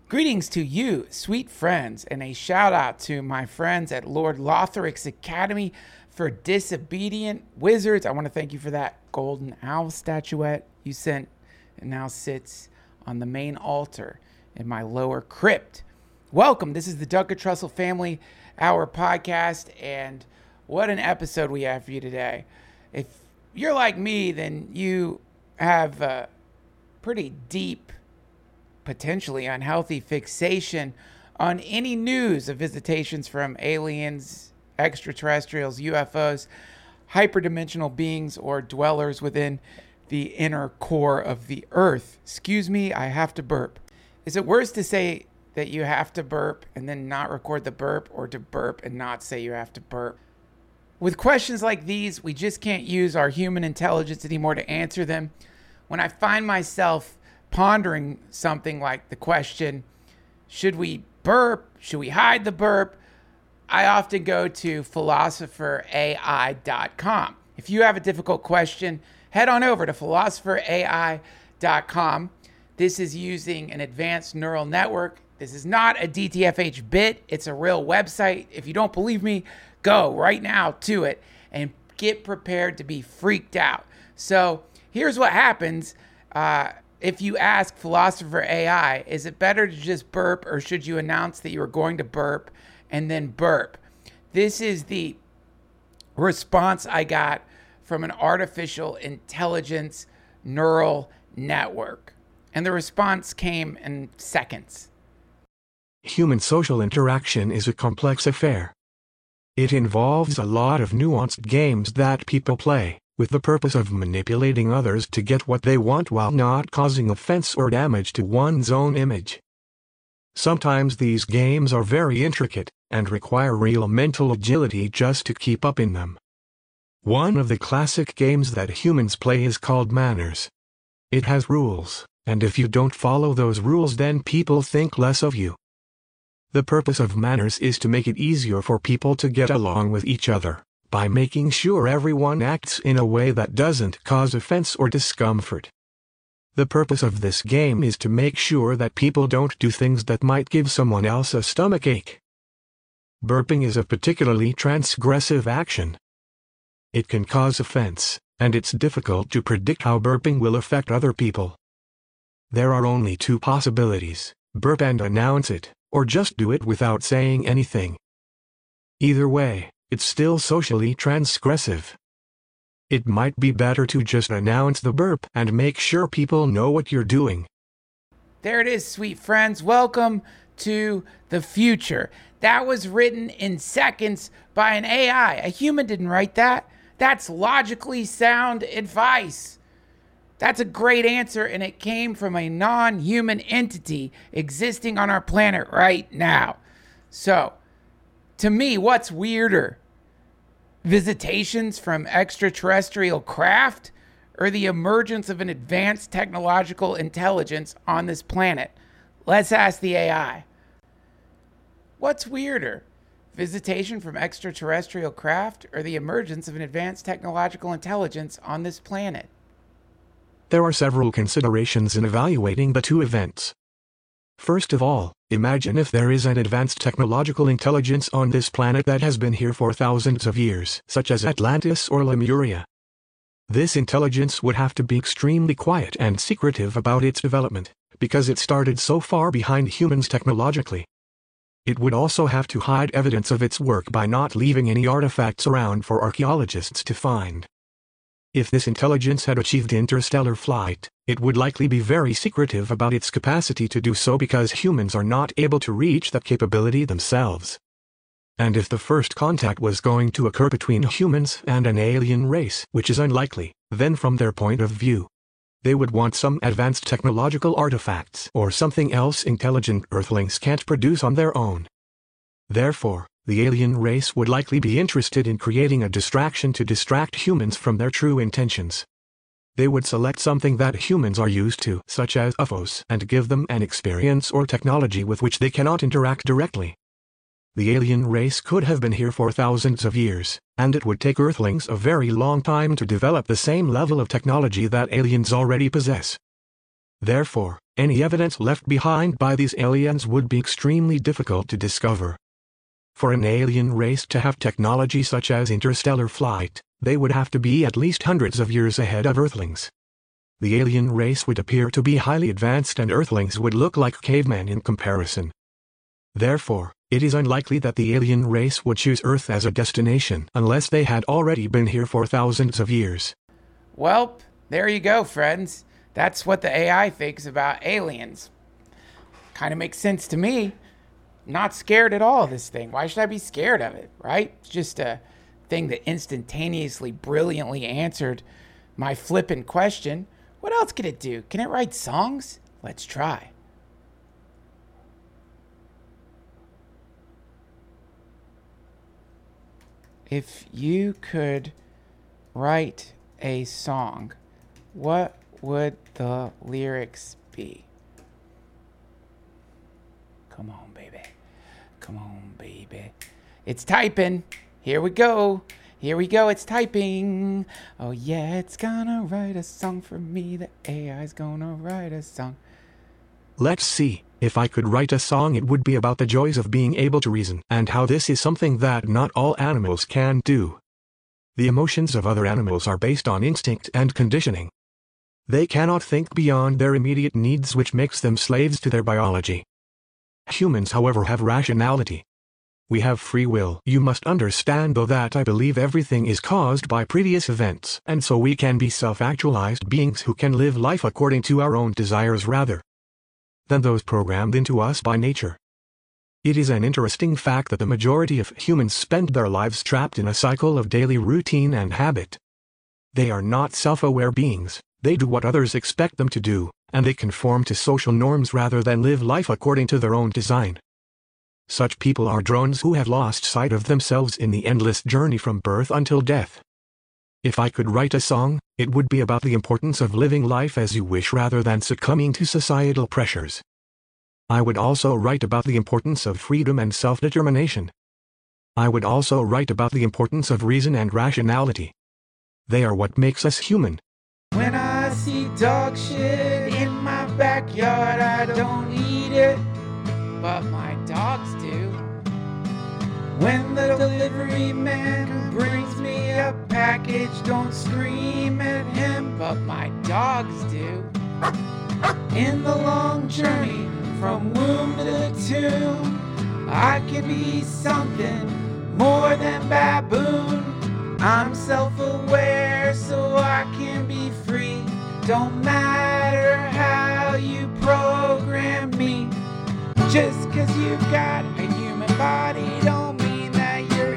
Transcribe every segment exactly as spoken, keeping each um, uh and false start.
Greetings to you, sweet friends, and a shout out to my friends at Lord Lotharic's Academy for Disobedient Wizards. I want to thank you for that golden owl statuette you sent. It now sits on the main altar in my lower crypt. Welcome. This is the Duncan Trussell Family Hour podcast, and what an episode we have for you today. If you're like me, then you have a pretty deep, potentially unhealthy fixation on any news of visitations from aliens, extraterrestrials, U F Os, hyperdimensional beings, or dwellers within the inner core of the earth. Excuse me, I have to burp. Is it worse to say that you have to burp and then not record the burp, or to burp and not say you have to burp? With questions like these, we just can't use our human intelligence anymore to answer them. When I find myself pondering something like the question, should we burp? Should we hide the burp? I often go to philosopher A I dot com. If you have a difficult question, head on over to philosopher A I dot com. This is using an advanced neural network. This is not a D T F H bit. It's a real website. If you don't believe me, go right now to it and get prepared to be freaked out. So here's what happens. Uh, If you ask Philosopher A I, is it better to just burp, or should you announce that you are going to burp and then burp? This is the response I got from an artificial intelligence neural network. And the response came in seconds. Human social interaction is a complex affair. It involves a lot of nuanced games that people play, with the purpose of manipulating others to get what they want while not causing offense or damage to one's own image. Sometimes these games are very intricate, and require real mental agility just to keep up in them. One of the classic games that humans play is called manners. It has rules, and if you don't follow those rules, then people think less of you. The purpose of manners is to make it easier for people to get along with each other, by making sure everyone acts in a way that doesn't cause offense or discomfort. The purpose of this game is to make sure that people don't do things that might give someone else a stomachache. Burping is a particularly transgressive action. It can cause offense, and it's difficult to predict how burping will affect other people. There are only two possibilities: burp and announce it, or just do it without saying anything. Either way, it's still socially transgressive. It might be better to just announce the burp and make sure people know what you're doing. There it is, sweet friends. Welcome to the future. That was written in seconds by an A I. A human didn't write that. That's logically sound advice. That's a great answer, and it came from a non-human entity existing on our planet right now. So, to me, what's weirder? Visitations from extraterrestrial craft, or the emergence of an advanced technological intelligence on this planet? Let's ask the A I. What's weirder? Visitation from extraterrestrial craft, or the emergence of an advanced technological intelligence on this planet? There are several considerations in evaluating the two events. First of all, imagine if there is an advanced technological intelligence on this planet that has been here for thousands of years, such as Atlantis or Lemuria. This intelligence would have to be extremely quiet and secretive about its development, because it started so far behind humans technologically. It would also have to hide evidence of its work by not leaving any artifacts around for archaeologists to find. If this intelligence had achieved interstellar flight, it would likely be very secretive about its capacity to do so because humans are not able to reach that capability themselves. And if the first contact was going to occur between humans and an alien race, which is unlikely, then from their point of view, they would want some advanced technological artifacts or something else intelligent Earthlings can't produce on their own. Therefore, the alien race would likely be interested in creating a distraction to distract humans from their true intentions. They would select something that humans are used to, such as U F Os, and give them an experience or technology with which they cannot interact directly. The alien race could have been here for thousands of years, and it would take Earthlings a very long time to develop the same level of technology that aliens already possess. Therefore, any evidence left behind by these aliens would be extremely difficult to discover. For an alien race to have technology such as interstellar flight, they would have to be at least hundreds of years ahead of Earthlings. The alien race would appear to be highly advanced and Earthlings would look like cavemen in comparison. Therefore, it is unlikely that the alien race would choose Earth as a destination unless they had already been here for thousands of years. Well, there you go, friends. That's what the A I thinks about aliens. Kind of makes sense to me. Not scared at all of this thing. Why should I be scared of it, right? It's just a thing that instantaneously, brilliantly answered my flippant question. What else can it do? Can it write songs? Let's try. If you could write a song, what would the lyrics be? Come on, baby. Come on, baby. It's typing. Here we go. Here we go. It's typing. Oh, yeah, it's gonna write a song for me. The A I's gonna write a song. Let's see. If I could write a song, it would be about the joys of being able to reason and how this is something that not all animals can do. The emotions of other animals are based on instinct and conditioning. They cannot think beyond their immediate needs, which makes them slaves to their biology. Humans, however, have rationality. We have free will. You must understand, though, that I believe everything is caused by previous events, and so we can be self-actualized beings who can live life according to our own desires rather than those programmed into us by nature. It is an interesting fact that the majority of humans spend their lives trapped in a cycle of daily routine and habit. They are not self-aware beings. They do what others expect them to do, and they conform to social norms rather than live life according to their own design. Such people are drones who have lost sight of themselves in the endless journey from birth until death. If I could write a song, it would be about the importance of living life as you wish rather than succumbing to societal pressures. I would also write about the importance of freedom and self-determination. I would also write about the importance of reason and rationality. They are what makes us human. When I see dog shit in my backyard, I don't eat it, but my dogs do. When the delivery man brings me a package, don't scream at him, but my dogs do. In the long journey from womb to the tomb, I can be something more than baboon. I'm self-aware so I can be free. Don't matter how you program me. Just 'cause you've got a human body don't mean that you're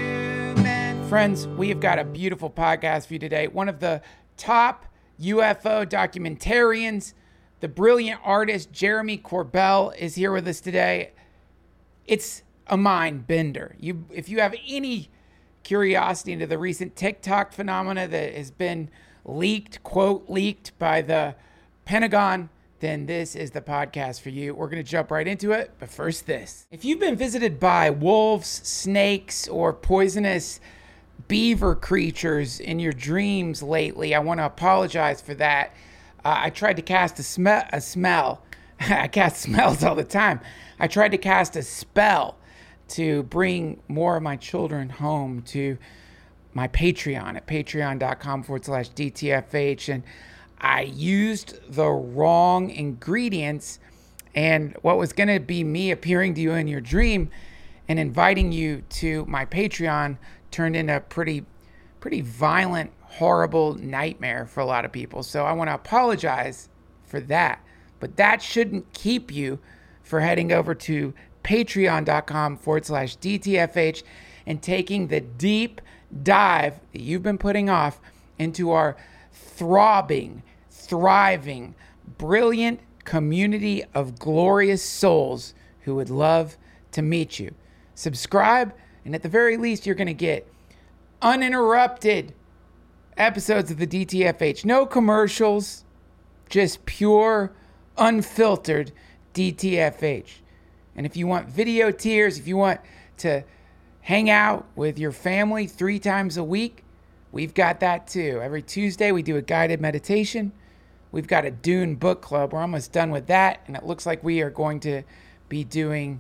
human. Friends, we have got a beautiful podcast for you today. One of the top U F O documentarians, the brilliant artist Jeremy Corbell, is here with us today. It's a mind bender. You, if you have any curiosity into the recent TikTok phenomena that has been leaked, quote, leaked by the Pentagon, then this is the podcast for you. We're going to jump right into it, but first this. If you've been visited by wolves, snakes, or poisonous beaver creatures in your dreams lately, I want to apologize for that. Uh, I tried to cast a, sm- a smell. I cast smells all the time. I tried to cast a spell to bring more of my children home to my Patreon at patreon.com forward slash DTFH. And I used the wrong ingredients, and what was going to be me appearing to you in your dream and inviting you to my Patreon turned into a pretty, pretty violent, horrible nightmare for a lot of people. So I want to apologize for that, but that shouldn't keep you for heading over to patreon.com forward slash DTFH and taking the deep dive that you've been putting off into our throbbing, thriving, brilliant community of glorious souls who would love to meet you. Subscribe, and at the very least, you're going to get uninterrupted episodes of the D T F H. No commercials, just pure, unfiltered D T F H. And if you want video tiers, if you want to hang out with your family three times a week, we've got that too. Every Tuesday, we do a guided meditation. we've got a Dune book club. We're almost done with that, and it looks like we are going to be doing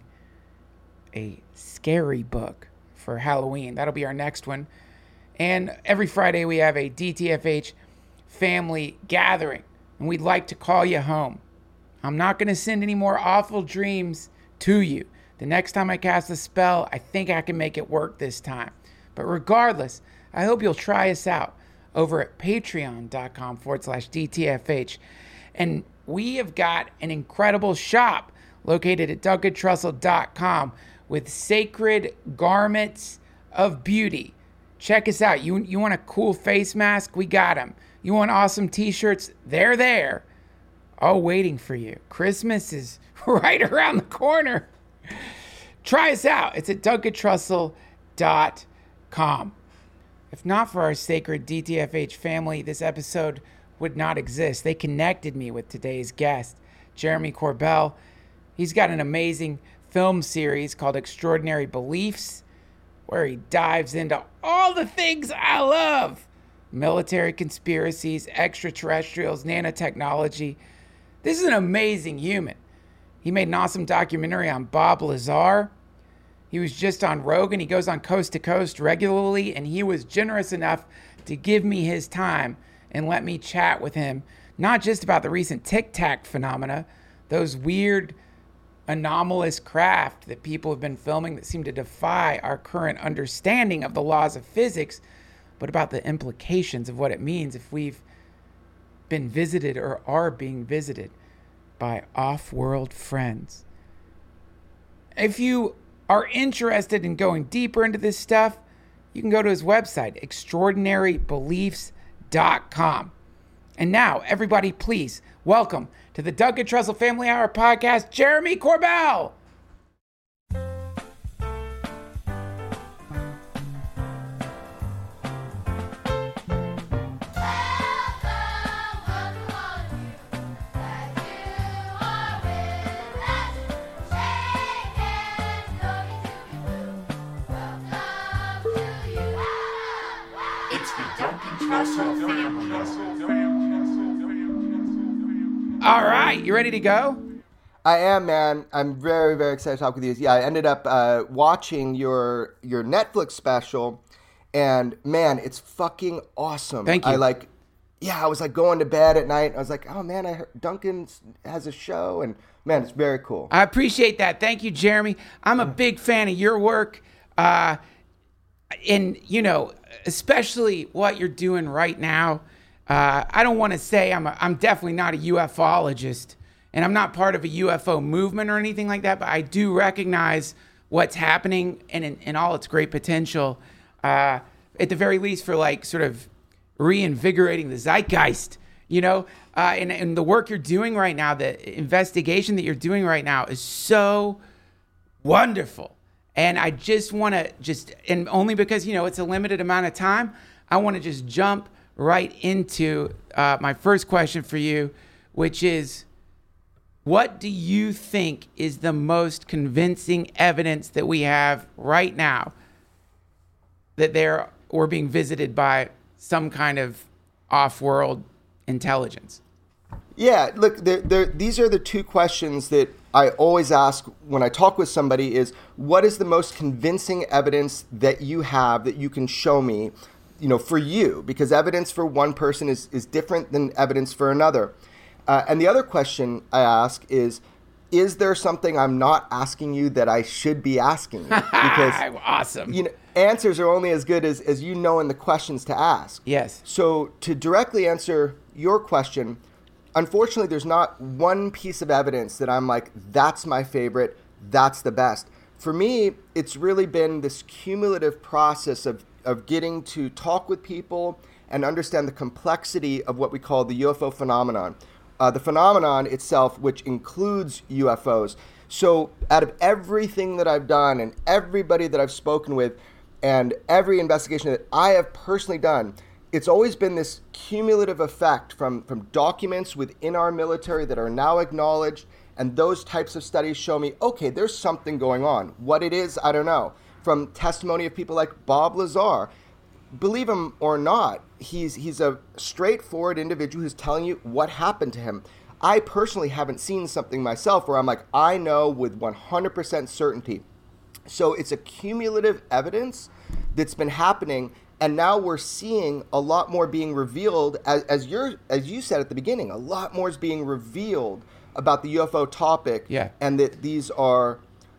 a scary book for Halloween. That'll be our next one. And every Friday we have a D T F H family gathering, and we'd like to call you home. I'm not going to send any more awful dreams to you. The next time I cast a spell, I think I can make it work this time. But regardless, I hope you'll try us out over at patreon.com forward slash DTFH. And we have got an incredible shop located at duncan trussell dot com with sacred garments of beauty. Check us out. You, you want a cool face mask? We got them. You want awesome t-shirts? They're there. All waiting for you. Christmas is right around the corner. Try us out. It's at duncan trussell dot com. If not for our sacred D T F H family, this episode would not exist. They connected me with today's guest, Jeremy Corbell. He's got an amazing film series called Extraordinary Beliefs, where he dives into all the things I love. Military conspiracies, extraterrestrials, nanotechnology. This is an amazing human. He made an awesome documentary on Bob Lazar. He was just on Rogan. He goes on Coast to Coast regularly, and he was generous enough to give me his time and let me chat with him, not just about the recent Tic Tac phenomena, those weird, anomalous craft that people have been filming that seem to defy our current understanding of the laws of physics, but about the implications of what it means if we've been visited or are being visited by off-world friends. If you are interested in going deeper into this stuff, you can go to his website, extraordinary beliefs dot com. And now, everybody, please welcome to the Duncan Trussell Family Hour podcast, Jeremy Corbell. All right, you ready to go? I am, man. I'm very, very excited to talk with you. Yeah, I ended up uh, watching your your Netflix special, and man, it's fucking awesome. Thank you. I like, yeah, I was like going to bed at night. I was like, oh man, I heard Duncan has a show, and man, it's very cool. I appreciate that. Thank you, Jeremy. I'm a big fan of your work, uh, and you know, especially what you're doing right now. Uh, I don't want to say I'm a, I'm definitely not a UFOlogist, and I'm not part of a U F O movement or anything like that, but I do recognize what's happening and in, in all its great potential, uh, at the very least for like sort of reinvigorating the zeitgeist, you know, uh, and, and the work you're doing right now, the investigation that you're doing right now is so wonderful. And I just want to just, and only because, you know, it's a limited amount of time, I want to just jump right into uh, my first question for you, which is, what do you think is the most convincing evidence that we have right now that they're we're being visited by some kind of off-world intelligence? Yeah, look, they're, they're, these are the two questions that I always ask when I talk with somebody is, what is the most convincing evidence that you have that you can show me, you know, for you? Because evidence for one person is, is different than evidence for another. Uh, and the other question I ask is, is there something I'm not asking you that I should be asking you? Because awesome. You know, answers are only as good as, as you know in the questions to ask. Yes. So to directly answer your question, unfortunately, there's not one piece of evidence that I'm like, that's my favorite, that's the best. For me, it's really been this cumulative process of, of getting to talk with people and understand the complexity of what we call the U F O phenomenon. Uh, the phenomenon itself, which includes U F Os. So out of everything that I've done and everybody that I've spoken with and every investigation that I have personally done, it's always been this cumulative effect from, from documents within our military that are now acknowledged, and those types of studies show me, okay, there's something going on. What it is, I don't know. From testimony of people like Bob Lazar, believe him or not, he's he's a straightforward individual who's telling you what happened to him. I personally haven't seen something myself where I'm like, I know with one hundred percent certainty. So it's a cumulative evidence that's been happening, and now we're seeing a lot more being revealed, as, as you're as you said at the beginning, a lot more is being revealed about the U F O topic, yeah. and that these are,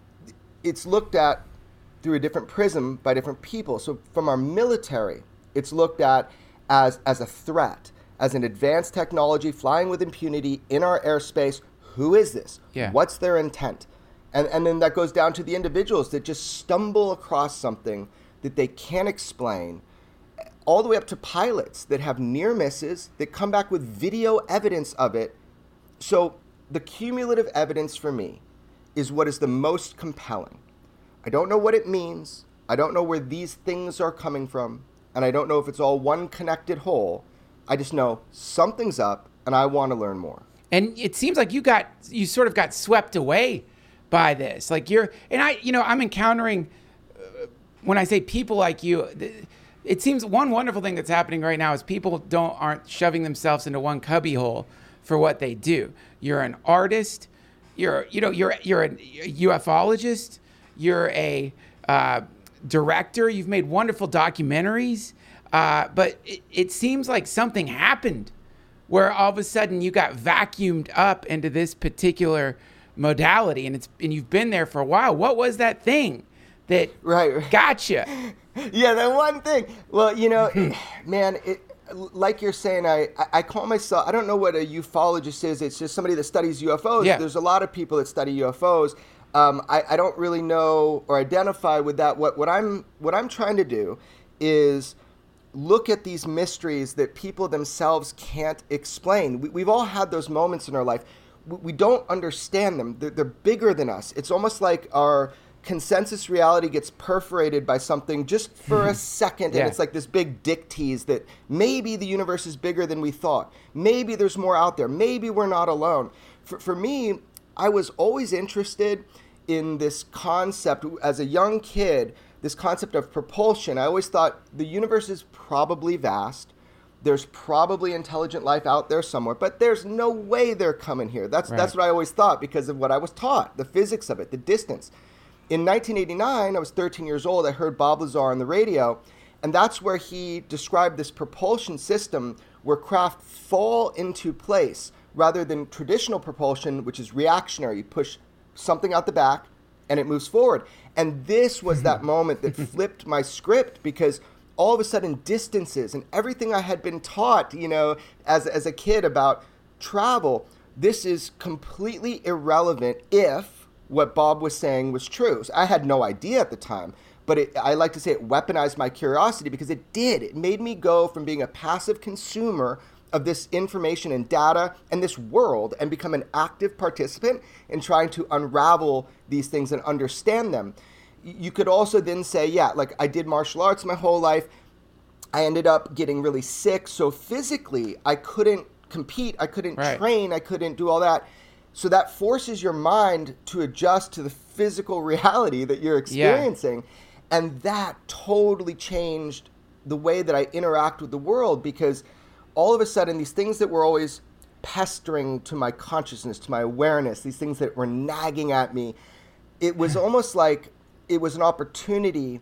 it's looked at through a different prism by different people. So from our military, it's looked at as as a threat, as an advanced technology flying with impunity in our airspace. Who is this? Yeah. What's their intent? And and then that goes down to the individuals that just stumble across something that they can't explain, all the way up to pilots that have near misses that come back with video evidence of it. So the cumulative evidence for me is what is the most compelling. I don't know what it means. I don't know where these things are coming from. And I don't know if it's all one connected whole. I just know something's up and I want to learn more. And it seems like you got, you sort of got swept away by this. Like you're, and I, you know, I'm encountering, uh, when I say people like you, it seems one wonderful thing that's happening right now is people don't, aren't shoving themselves into one cubbyhole for what they do. You're an artist. You're, you know, you're, you're a ufologist. You're a uh, director. You've made wonderful documentaries. Uh, but it, it seems like something happened where all of a sudden you got vacuumed up into this particular modality, and it's and you've been there for a while. What was that thing that right, right. got you? Yeah, that one thing. Well, you know, man, it, like you're saying, I, I call myself, I don't know what a ufologist is. It's just somebody that studies U F Os. Yeah. There's a lot of people that study U F Os. Um, I, I don't really know or identify with that. What what I'm what I'm trying to do is look at these mysteries that people themselves can't explain. We, we've all had those moments in our life. We, we don't understand them. They're, they're bigger than us. It's almost like our consensus reality gets perforated by something just for a second, yeah. and it's like this big dick tease that maybe the universe is bigger than we thought. Maybe there's more out there. Maybe we're not alone. For, for me, I was always interested in this concept as a young kid, this concept of propulsion. I always thought the universe is probably vast. There's probably intelligent life out there somewhere, but there's no way they're coming here. That's right. that's what I always thought because of what I was taught, the physics of it, the distance. In nineteen eighty-nine, I was thirteen years old. I heard Bob Lazar on the radio, and that's where he described this propulsion system where craft fall into place rather than traditional propulsion, which is reactionary. You push something out the back and it moves forward. And this was that moment that flipped my script because all of a sudden distances and everything I had been taught, you know, as, as a kid about travel, this is completely irrelevant if what Bob was saying was true. So I had no idea at the time, but it, I like to say it weaponized my curiosity because it did. It made me go from being a passive consumer of this information and data and this world and become an active participant in trying to unravel these things and understand them. You could also then say, yeah, like I did martial arts my whole life. I ended up getting really sick. So physically, I couldn't compete. I couldn't right. train. I couldn't do all that. So that forces your mind to adjust to the physical reality that you're experiencing. Yeah. And that totally changed the way that I interact with the world because all of a sudden, these things that were always pestering to my consciousness, to my awareness, these things that were nagging at me, it was almost like it was an opportunity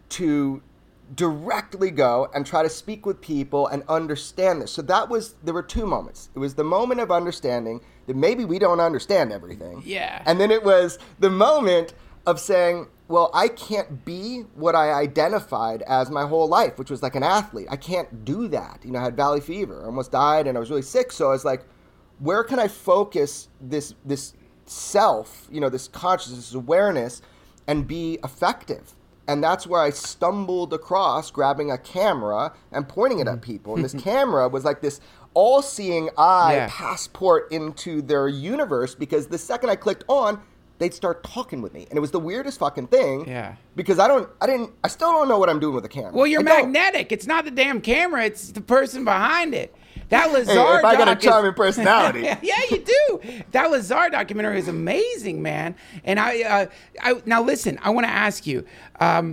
to directly go and try to speak with people and understand this. So that was, there were two moments. It was the moment of understanding that maybe we don't understand everything. Yeah. And then it was the moment of saying, well, I can't be what I identified as my whole life, which was like an athlete. I can't do that. You know, I had valley fever, I almost died, and I was really sick. So I was like, where can I focus this this self, you know, this consciousness, this awareness, and be effective? And that's where I stumbled across grabbing a camera and pointing it at people. And this camera was like this all-seeing eye yeah. passport into their universe because the second I clicked on, they'd start talking with me. And it was the weirdest fucking thing. Yeah. Because I don't, I didn't, I still don't know what I'm doing with the camera. Well, you're I don't. magnetic. It's not the damn camera. It's the person behind it. That Lazar Hey, if I got a doc charming is, personality. Yeah, you do. That Lazar documentary is amazing, man. And I, uh, I now listen, I want to ask you, um,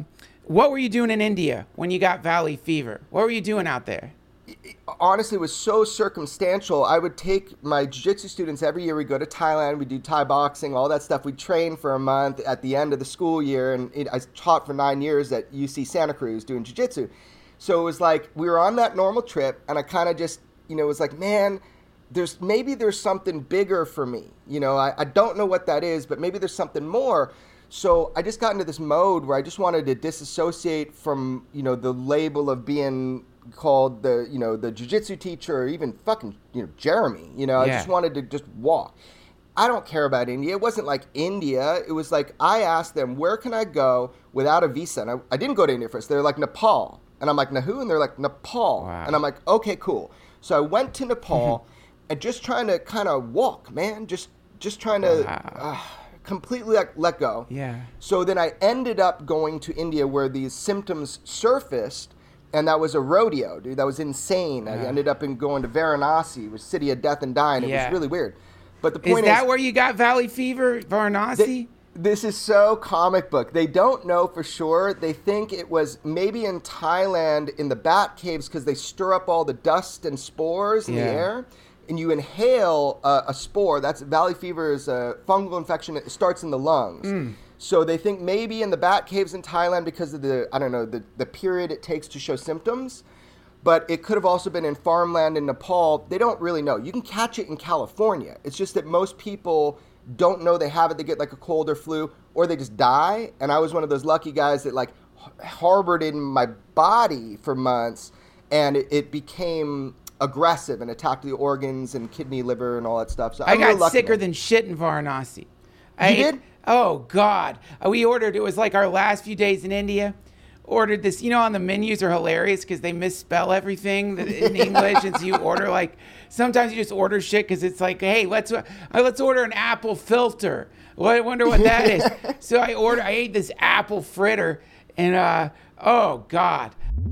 What were you doing in India when you got valley fever? What were you doing out there? Honestly, it was so circumstantial. I would take my jiu-jitsu students every year. We'd go to Thailand. We'd do Thai boxing, all that stuff. We'd train for a month at the end of the school year. And it, I taught for nine years at U C Santa Cruz doing jiu-jitsu. So it was like we were on that normal trip. And I kind of just, you know, was like, man, there's maybe there's something bigger for me. You know, I, I don't know what that is, but maybe there's something more. So I just got into this mode where I just wanted to disassociate from, you know, the label of being called the, you know, the jiu-jitsu teacher or even fucking, you know, Jeremy. You know, Yeah. I just wanted to just walk. I don't care about India. It wasn't like India. It was like I asked them, where can I go without a visa? And I, I didn't go to India first. They're like, Nepal. And I'm like, Nahu? And they're like, Nepal. Wow. And I'm like, okay, cool. So I went to Nepal and just trying to kind of walk, man. Just, just trying to Wow. uh, completely like, let go. Yeah. So then I ended up going to India where these symptoms surfaced, and that was a rodeo, dude. That was insane. I Yeah. ended up in going to Varanasi, which city of death and dying. It Yeah. was really weird. But the Is point that is, where you got valley fever, Varanasi? th- this is so comic book. They don't know for sure. They think it was maybe in Thailand in the bat caves because they stir up all the dust and spores in Yeah. the air. And you inhale uh, a spore. That's valley fever is a fungal infection. It starts in the lungs. Mm. So they think maybe in the bat caves in Thailand because of the, I don't know, the, the period it takes to show symptoms. But it could have also been in farmland in Nepal. They don't really know. You can catch it in California. It's just that most people don't know they have it. They get like a cold or flu, or they just die. And I was one of those lucky guys that like harbored it in my body for months, and it, it became aggressive and attacked the organs and kidney, liver, and all that stuff. So I I'm real got lucky, sicker man. than shit in Varanasi. I You ate- did? Oh, God. Uh, We ordered, it was like our last few days in India. Ordered this, you know, on the menus are hilarious because they misspell everything that- in English. And so you order like, sometimes you just order shit because it's like, hey, let's uh, let's order an apple filter. Well, I wonder what that is. So I ordered, I ate this apple fritter and, uh, oh, God.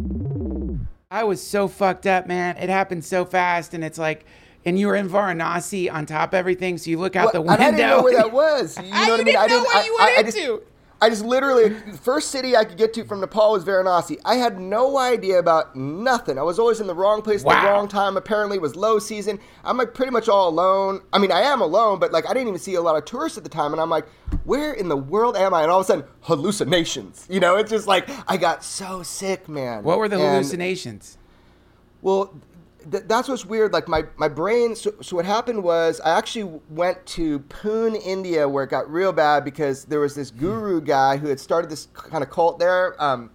I was so fucked up, man. It happened so fast. And it's like, and you were in Varanasi on top of everything. So you look out Well, the window. and I didn't know where that was. You know I what I mean? didn't I know didn't. what I, you I, went I just, into. I just literally, the first city I could get to from Nepal was Varanasi. I had no idea about nothing. I was always in the wrong place at Wow. the wrong time. Apparently, it was low season. I'm like pretty much all alone. I mean, I am alone, but like I didn't even see a lot of tourists at the time. And I'm like, where in the world am I? And all of a sudden, hallucinations. You know, it's just like I got so sick, man. What were the And- hallucinations? Well, th- that's what's weird. Like my, my brain. So, so what happened was I actually went to Pune, India, where it got real bad because there was this guru guy who had started this kind of cult there. Um,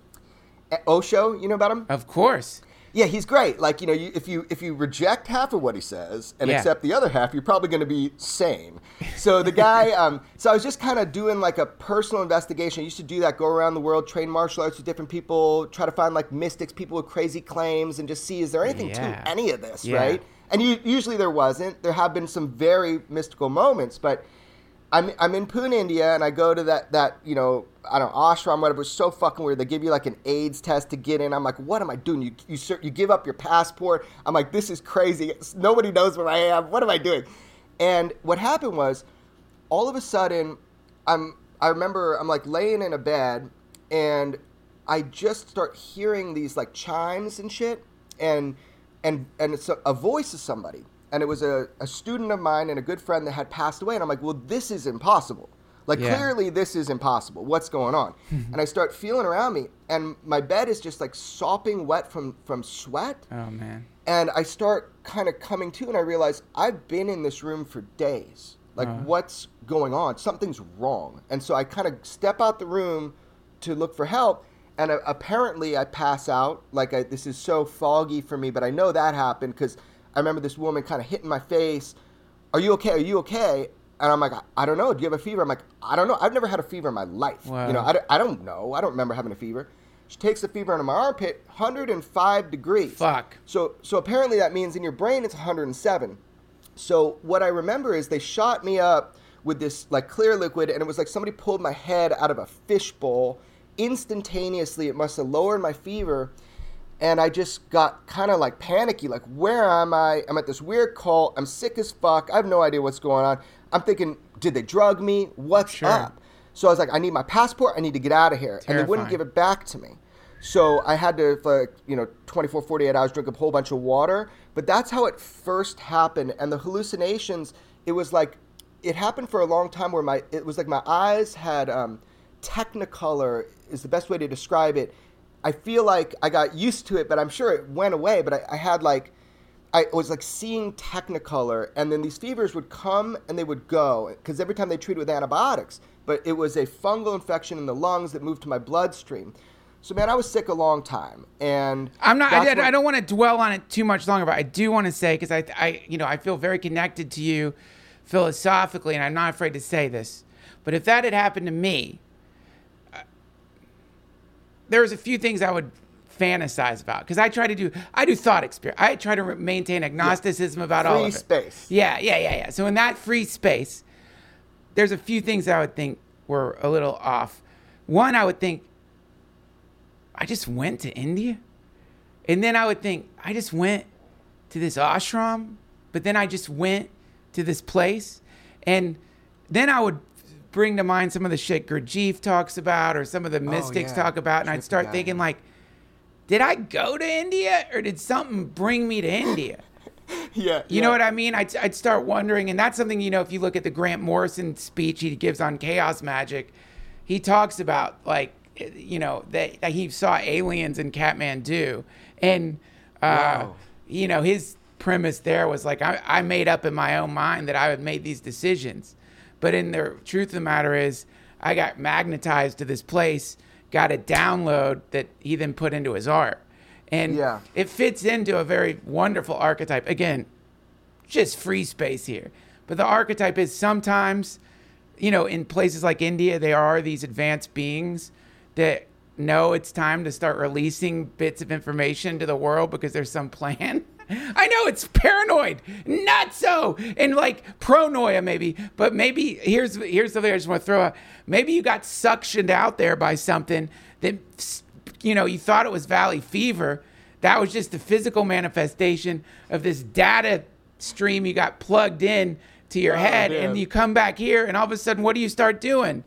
Osho, you know about him? Of course. Yeah, he's great. Like, you know, you, if you if you reject half of what he says and Yeah. accept the other half, you're probably going to be sane. So the guy, um, so I was just kind of doing like a personal investigation. I used to do that, go around the world, train martial arts with different people, try to find like mystics, people with crazy claims, and just see is there anything Yeah. to any of this, Yeah. right? And you, usually there wasn't. There have been some very mystical moments, but I'm I'm in Pune, India, and I go to that that you know I don't know ashram, whatever. It's so fucking weird. They give you like an AIDS test to get in. I'm like, what am I doing? You you cer- you give up your passport. I'm like, this is crazy. Nobody knows where I am. What am I doing? And what happened was, all of a sudden, I'm I remember I'm like laying in a bed, and I just start hearing these like chimes and shit, and and and it's a, a voice of somebody. And it was a, a student of mine and a good friend that had passed away. And I'm like, well, this is impossible. Like, Yeah. clearly this is impossible. What's going on? And I start feeling around me. And my bed is just like sopping wet from, from sweat. Oh, man. And I start kind of coming to, and I realize I've been in this room for days. Like, Uh-huh. what's going on? Something's wrong. And so I kind of step out the room to look for help. And uh, apparently I pass out. Like, I, this is so foggy for me, but I know that happened because I remember this woman kind of hitting my face. Are you okay? Are you okay? And I'm like, I, I don't know. Do you have a fever? I'm like, I don't know. I've never had a fever in my life. Wow. You know, I, don't- I don't know. I don't remember having a fever. She takes the fever into my armpit, one hundred five degrees. Fuck. So, so apparently that means in your brain it's one hundred seven. So what I remember is they shot me up with this like clear liquid, and it was like somebody pulled my head out of a fishbowl. Instantaneously, it must have lowered my fever. And I just got kind of like panicky, like, where am I? I'm at this weird cult. I'm sick as fuck. I have no idea what's going on. I'm thinking, did they drug me? What's Sure. up? So I was like, I need my passport. I need to get out of here. Terrifying. And they wouldn't give it back to me. So I had to, for like, you know, twenty-four, forty-eight hours, drink a whole bunch of water. But that's how it first happened. And the hallucinations, it was like, it happened for a long time where my, it was like my eyes had um, Technicolor is the best way to describe it. I feel like I got used to it, but I'm sure it went away. But I, I had like, I was like seeing Technicolor, and then these fevers would come and they would go because every time they treated with antibiotics, but it was a fungal infection in the lungs that moved to my bloodstream. So man, I was sick a long time, and I'm not. I, what, I don't want to dwell on it too much longer, but I do want to say because I, I, you know, I feel very connected to you philosophically, and I'm not afraid to say this. But if that had happened to me, uh, there's a few things I would fantasize about because I try to do. I do thought experiment. I try to re- maintain agnosticism yeah. about free all of it. space. Yeah, yeah, yeah, yeah. So in that free space, there's a few things I would think were a little off. One, I would think, I just went to India. And then I would think, I just went to this ashram, but then I just went to this place. And then I would bring to mind some of the shit Gurdjieff talks about or some of the mystics oh, yeah. talk about. And I'd start guy. thinking like, did I go to India or did something bring me to India? Yeah. You yeah. know what I mean? I'd, I'd start wondering. And that's something, you know, if you look at the Grant Morrison speech he gives on chaos magic, he talks about like, you know, that, that he saw aliens in Kathmandu. And, uh, Wow. you know, his premise there was like, I, I made up in my own mind that I had made these decisions. But in the truth of the matter is, I got magnetized to this place, got a download that he then put into his art. And Yeah. it fits into a very wonderful archetype. Again, just free space here. But the archetype is sometimes, you know, in places like India, there are these advanced beings that know it's time to start releasing bits of information to the world because there's some plan. I know it's paranoid, not so, and like pronoia maybe, but maybe here's here's the thing I just want to throw out. Maybe you got suctioned out there by something that, you know, you thought it was valley fever. That was just the physical manifestation of this data stream you got plugged in to your Oh, head, damn. and you come back here, and all of a sudden, what do you start doing?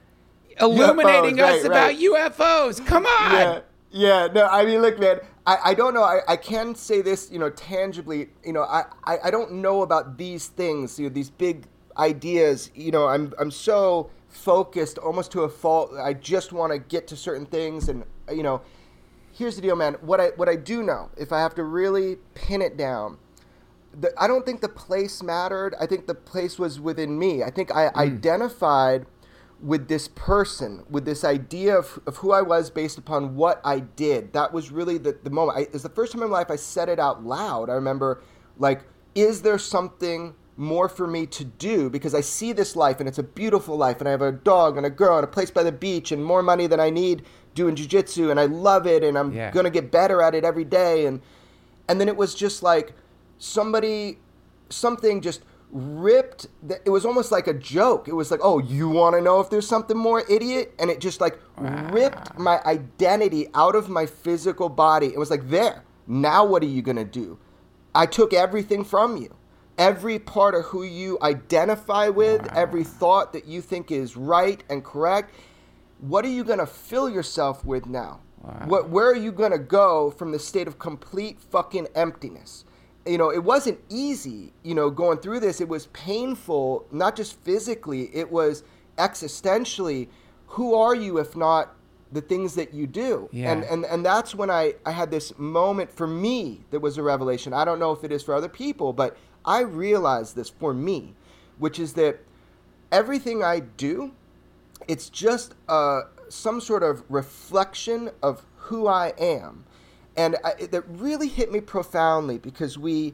Illuminating U F Os, us right, about right. U F Os. Come on. Yeah, yeah. No, I mean, look, man. I, I don't know. I, I can say this, you know, tangibly. You know, I, I, I don't know about these things. You know, these big ideas. You know, I'm I'm so focused, almost to a fault. I just want to get to certain things, and you know, here's the deal, man. What I what I do know, if I have to really pin it down, the, I don't think the place mattered. I think the place was within me. I think I mm. identified with this person, with this idea of, of who I was based upon what I did. That was really the, the moment. I, it's the first time in my life I said it out loud. I remember, like, is there something more for me to do? Because I see this life, and it's a beautiful life, and I have a dog and a girl and a place by the beach and more money than I need doing jiu-jitsu, and I love it, and I'm Yeah. going to get better at it every day. And and then it was just like somebody, something just ripped. The, it was almost like a joke. It was like, oh, you want to know if there's something more, idiot? And it just like Wow. ripped my identity out of my physical body. It was like, there, now what are you going to do? I took everything from you. Every part of who you identify with, Wow. every thought that you think is right and correct. What are you going to fill yourself with now? Wow. What, where are you going to go from the state of complete fucking emptiness? You know, it wasn't easy, you know, going through this. It was painful, not just physically, it was existentially. Who are you if not the things that you do? Yeah. And, and and that's when I, I had this moment for me that was a revelation. I don't know if it is for other people, but I realized this for me, which is that everything I do, it's just uh, some sort of reflection of who I am. And I, it, that really hit me profoundly because we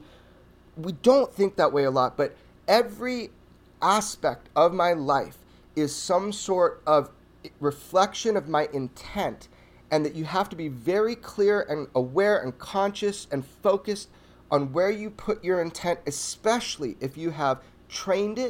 we don't think that way a lot, but every aspect of my life is some sort of reflection of my intent, and that you have to be very clear and aware and conscious and focused on where you put your intent, especially if you have trained it,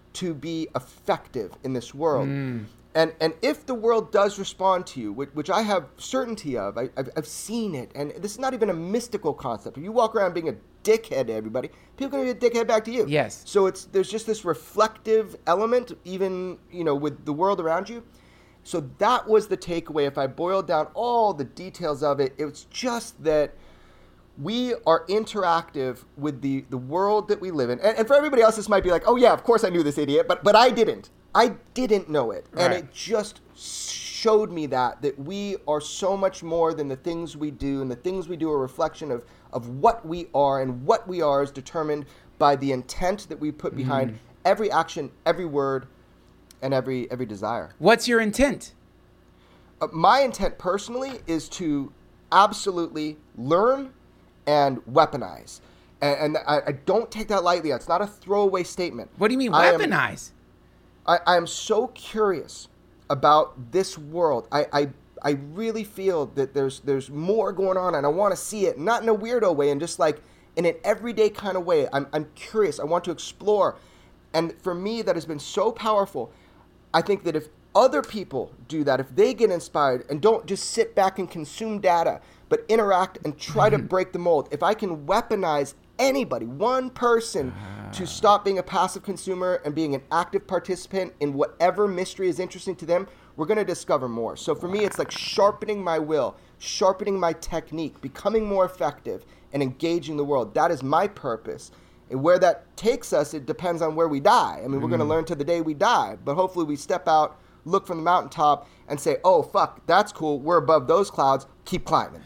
to be effective in this world. Mm. And and if the world does respond to you, which, which I have certainty of, I, I've, I've seen it, and this is not even a mystical concept. If you walk around being a dickhead to everybody, people are going to be a dickhead back to you. Yes. So it's there's just this reflective element, even, you know, with the world around you. So that was the takeaway. If I boiled down all the details of it, it's just that we are interactive with the, the world that we live in. And, and for everybody else, this might be like, oh yeah, of course I knew this idiot, but but I didn't. I didn't know it. And Right. it just showed me that, that we are so much more than the things we do, and the things we do are a reflection of, of what we are, and what we are is determined by the intent that we put behind Mm. every action, every word, and every every desire. What's your intent? Uh, my intent personally is to absolutely learn and weaponize. And, and I, I don't take that lightly. It's not a throwaway statement. What do you mean I am- weaponize? I, I am so curious about this world. I, I I really feel that there's there's more going on, and I want to see it, not in a weirdo way, and just like in an everyday kind of way. I'm I'm curious. I want to explore, and for me, that has been so powerful. I think that if other people do that, if they get inspired and don't just sit back and consume data, but interact and try to break the mold, if I can weaponize anybody, one person, to stop being a passive consumer and being an active participant in whatever mystery is interesting to them, we're going to discover more. So for me, it's like sharpening my will, sharpening my technique, becoming more effective, and engaging the world. That is my purpose. And where that takes us, it depends on where we die. I mean, we're going to learn to the day we die, but hopefully we step out, look from the mountaintop, and say, oh, fuck, that's cool. We're above those clouds. Keep climbing.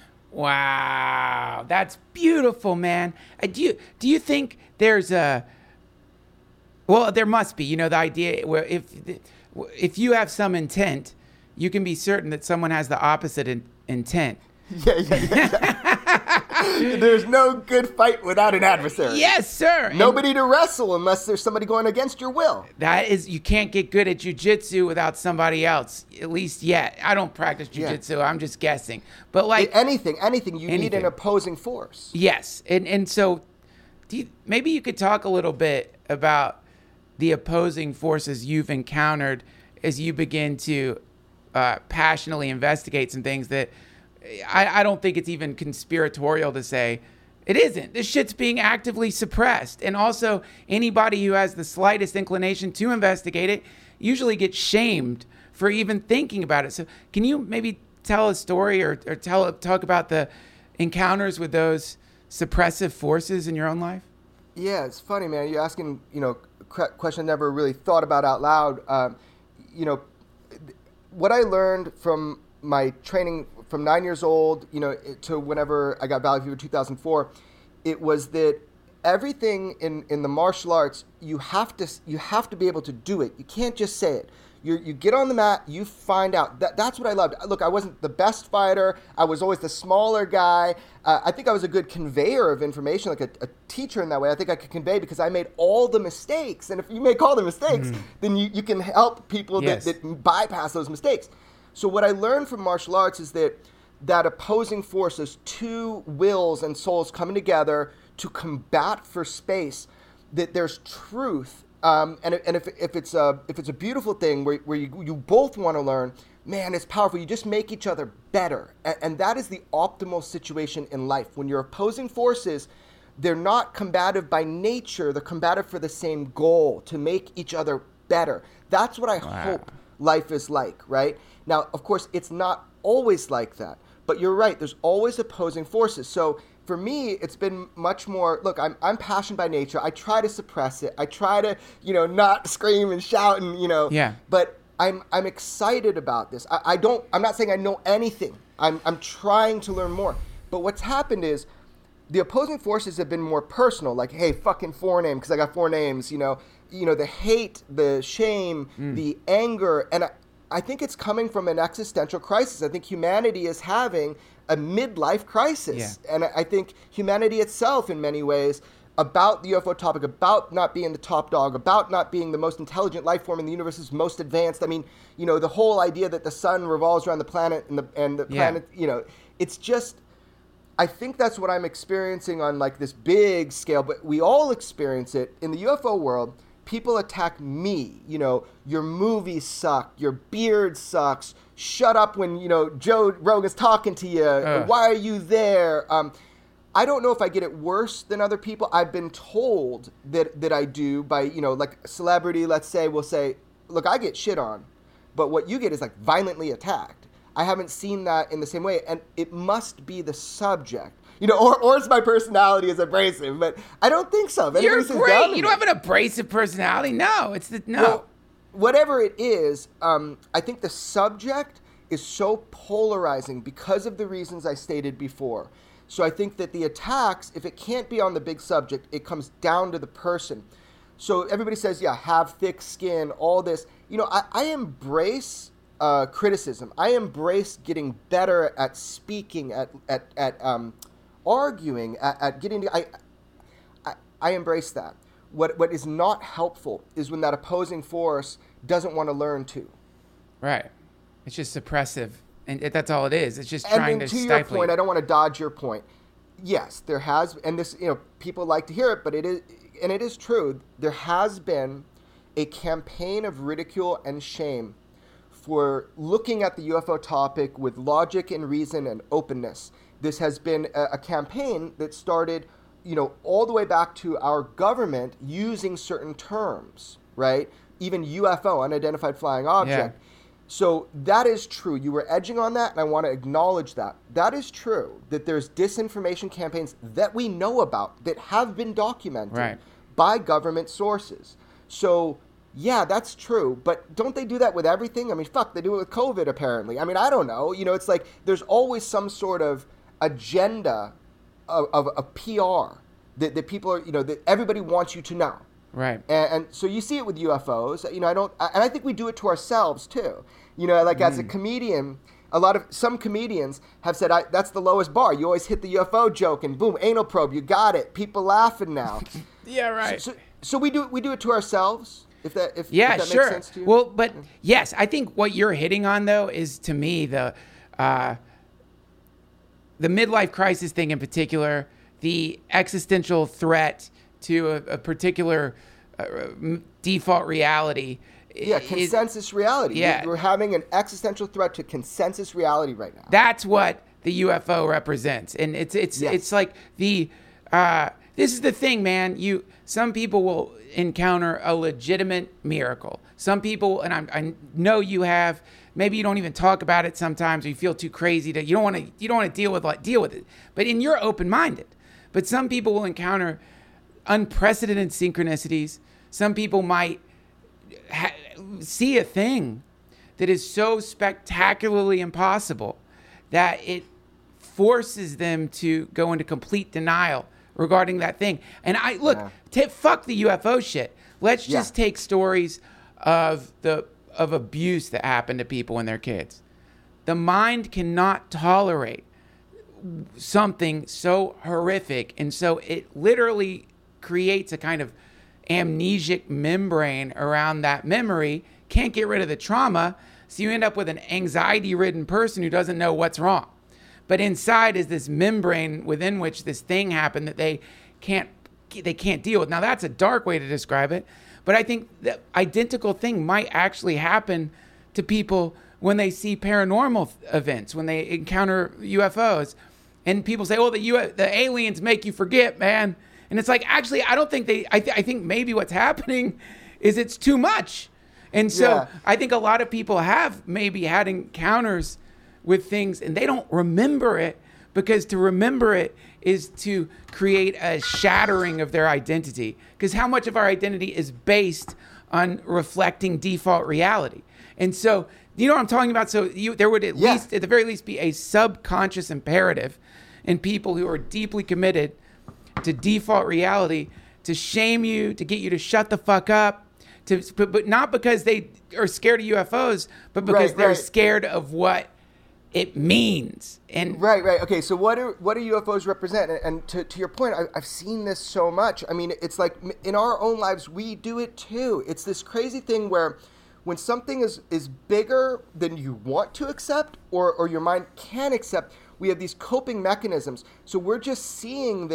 Wow, that's beautiful, man. Uh, do you do you think there's a well, there must be, you know, the idea where if if you have some intent, you can be certain that someone has the opposite in, intent. Yeah, yeah, yeah. There's no good fight without an adversary. Yes, sir. And Nobody to wrestle unless there's somebody going against your will. that is, you can't get good at jujitsu without somebody else, at least yet. I don't practice Yeah. jujitsu. I'm just guessing. But like, Anything, anything, you need Anything. an opposing force. yes. And and so do you, maybe you could talk a little bit about the opposing forces you've encountered as you begin to uh, passionately investigate some things that I, I don't think it's even conspiratorial to say it isn't. This shit's being actively suppressed. And also, anybody who has the slightest inclination to investigate it usually gets shamed for even thinking about it. So can you maybe tell a story or, or tell talk about the encounters with those suppressive forces in your own life? Yeah, it's funny, man. You're asking, you know, a question I never really thought about out loud. Um, you know, what I learned from my training from nine years old, you know, to whenever I got Valley Fever two thousand four, it was that everything in, in the martial arts, you have to you have to be able to do it. You can't just say it. You you get on the mat, you find out. That that's what I loved. Look, I wasn't the best fighter. I was always the smaller guy. Uh, I think I was a good conveyor of information, like a, a teacher in that way. I think I could convey because I made all the mistakes. And if you make all the mistakes, mm. then you, you can help people yes. that, that bypass those mistakes. So what I learned from martial arts is that that opposing forces, two wills and souls coming together to combat for space, that there's truth. Um, and and if, if it's a if it's a beautiful thing where, where you, you both want to learn, man, it's powerful. You just make each other better. And, and that is the optimal situation in life. When you're opposing forces, they're not combative by nature. They're combative for the same goal, to make each other better. That's what I Wow. hope life is like, right? Now, of course, it's not always like that. But you're right. There's always opposing forces. So for me, it's been much more, look, I'm I'm passionate by nature. I try to suppress it. I try to, you know, not scream and shout and, you know. Yeah. But I'm I'm excited about this. I, I don't, I'm not saying I know anything. I'm I'm trying to learn more. But what's happened is the opposing forces have been more personal. Like, hey, fucking forename, because I got four names, you know. You know, the hate, the shame, mm. the anger. And I, I think it's coming from an existential crisis. I think humanity is having a midlife crisis. Yeah. And I think humanity itself, in many ways, about the U F O topic, about not being the top dog, about not being the most intelligent life form in the universe, is most advanced. I mean, you know, the whole idea that the sun revolves around the planet and the and the yeah. planet, you know, it's just, I think that's what I'm experiencing on like this big scale, but we all experience it in the U F O world. people attack me. You know, your movies suck, your beard sucks, shut up when, you know, Joe Rogan's talking to you, Ugh. why are you there? Um, I don't know if I get it worse than other people. I've been told that, that I do by, you know, like a celebrity, let's say, will say, look, I get shit on, but what you get is like violently attacked. I haven't seen that in the same way, and it must be the subject. You know, or, or it's my personality is abrasive, but I don't think so. If You're anybody says great. down to You me- don't have an abrasive personality. No, it's the no. Well, whatever it is, um, I think the subject is so polarizing because of the reasons I stated before. So I think that the attacks, if it can't be on the big subject, it comes down to the person. So everybody says, yeah, have thick skin, all this. You know, I, I embrace uh, criticism. I embrace getting better at speaking, at at at um, arguing, at, at getting. To, I, I I embrace that. What what is not helpful is when that opposing force doesn't want to learn to. Right. It's just suppressive, and it, that's all it is. It's just And trying then to to your stifle point, you. I don't want to dodge your point. Yes, there has, and this, you know, people like to hear it, but it is, and it is true. There has been a campaign of ridicule and shame for looking at the U F O topic with logic and reason and openness. This has been a, a campaign that started, you know, all the way back to our government using certain terms, right? Even U F O, unidentified flying object. Yeah. So that is true. You were edging on that, and I want to acknowledge that. That is true, that there's disinformation campaigns that we know about that have been documented Right. by government sources. So, yeah, that's true. But don't they do that with everything? I mean, fuck, they do it with COVID, apparently. I mean, I don't know. You know, it's like there's always some sort of agenda of, of, of P R that, that people are, you know, that everybody wants you to know. Right. And, and so you see it with U F Os. You know, I don't, and I think we do it to ourselves too. You know, like as a comedian, a lot of some comedians have said, I, "That's the lowest bar. You always hit the U F O joke, and boom, anal probe. You got it. People laughing now." Yeah. Right. So, so we do we do it to ourselves. If that if, Yeah, if that sure. makes sense to you. Well, but yes, I think what you're hitting on though is to me the uh, the midlife crisis thing in particular, the existential threat to a, a particular uh, m- default reality. yeah, is- consensus reality. yeah. We're, we're having an existential threat to consensus reality right now. That's what the U F O represents, and it's it's Yes. it's like the uh, this is the thing, man. You some people will encounter a legitimate miracle. Some people, and I, I know you have. Maybe you don't even talk about it sometimes, or you feel too crazy to. You don't want to. You don't want to deal with like deal with it. But in you're open minded. But some people will encounter unprecedented synchronicities. Some people might ha- see a thing that is so spectacularly impossible that it forces them to go into complete denial regarding that thing. And I look, Yeah. t- fuck the U F O shit. Let's Yeah. just take stories of the of abuse that happened to people when they're kids. The mind cannot tolerate something so horrific, and so it literally creates a kind of amnesic membrane around that memory. Can't get rid of the trauma, so you end up with an anxiety-ridden person who doesn't know what's wrong. But inside is this membrane within which this thing happened that they can't they can't deal with. Now that's a dark way to describe it, but I think the identical thing might actually happen to people when they see paranormal events, when they encounter U F Os. And people say, "Oh, the U F, the aliens make you forget, man." And it's like, actually, I don't think they. I, th- I think maybe what's happening is it's too much. And so Yeah. I think a lot of people have maybe had encounters with things, and they don't remember it because to remember it is to create a shattering of their identity. Because how much of our identity is based on reflecting default reality? And so, you know what I'm talking about? So you, there would at Yeah. least, at the very least, be a subconscious imperative in people who are deeply committed to default reality to shame you, to get you to shut the fuck up, to but, but not because they are scared of U F Os, but because Right, they're right. scared of what it means. And Right, right. Okay, so what do what do U F Os represent? And, and to, to your point, I, I've seen this so much. I mean, it's like m- in our own lives, we do it too. It's this crazy thing where when something is, is bigger than you want to accept or, or your mind can accept, we have these coping mechanisms. So we're just seeing this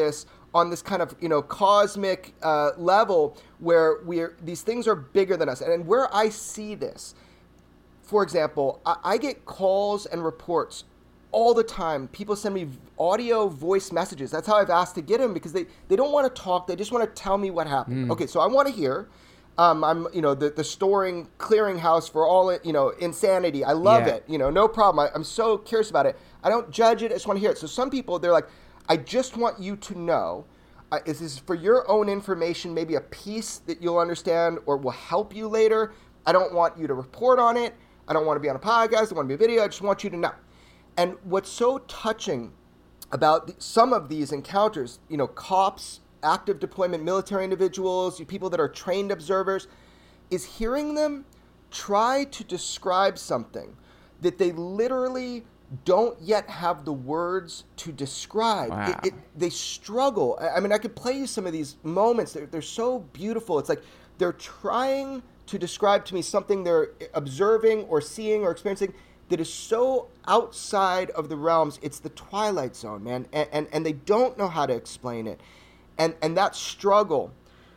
on this kind of, you know, cosmic uh, level where we're these things are bigger than us. And where I see this, for example, I, I get calls and reports all the time. People send me audio voice messages. That's how I've asked to get them, because they, they don't want to talk. They just want to tell me what happened. Mm. Okay, so I want to hear. Um, I'm, you know, the, the storing clearinghouse for all, you know, insanity. I love yeah. it. You know, no problem. I, I'm so curious about it. I don't judge it. I just want to hear it. So some people, they're like, I just want you to know, uh, is this for your own information, maybe a piece that you'll understand or will help you later. I don't want you to report on it. I don't want to be on a podcast. I don't want to be a video. I just want you to know. And what's so touching about the, some of these encounters, you know, cops, active deployment military individuals, people that are trained observers, is hearing them try to describe something that they literally don't yet have the words to describe. Wow. It, it, they struggle. I mean, I could play you some of these moments. They're, they're so beautiful. It's like they're trying to describe to me something they're observing or seeing or experiencing that is so outside of the realms. It's the Twilight Zone, man. And, and, and they don't know how to explain it. And and that struggle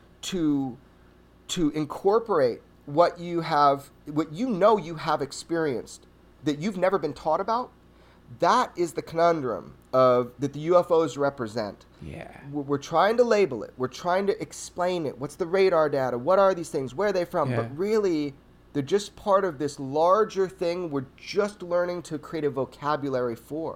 to to incorporate what you have, what you know you have experienced that you've never been taught about, that is the conundrum of that the U F Os represent. Yeah. We're, we're trying to label it. We're trying to explain it. What's the radar data? What are these things? Where are they from? Yeah. But really, they're just part of this larger thing we're just learning to create a vocabulary for.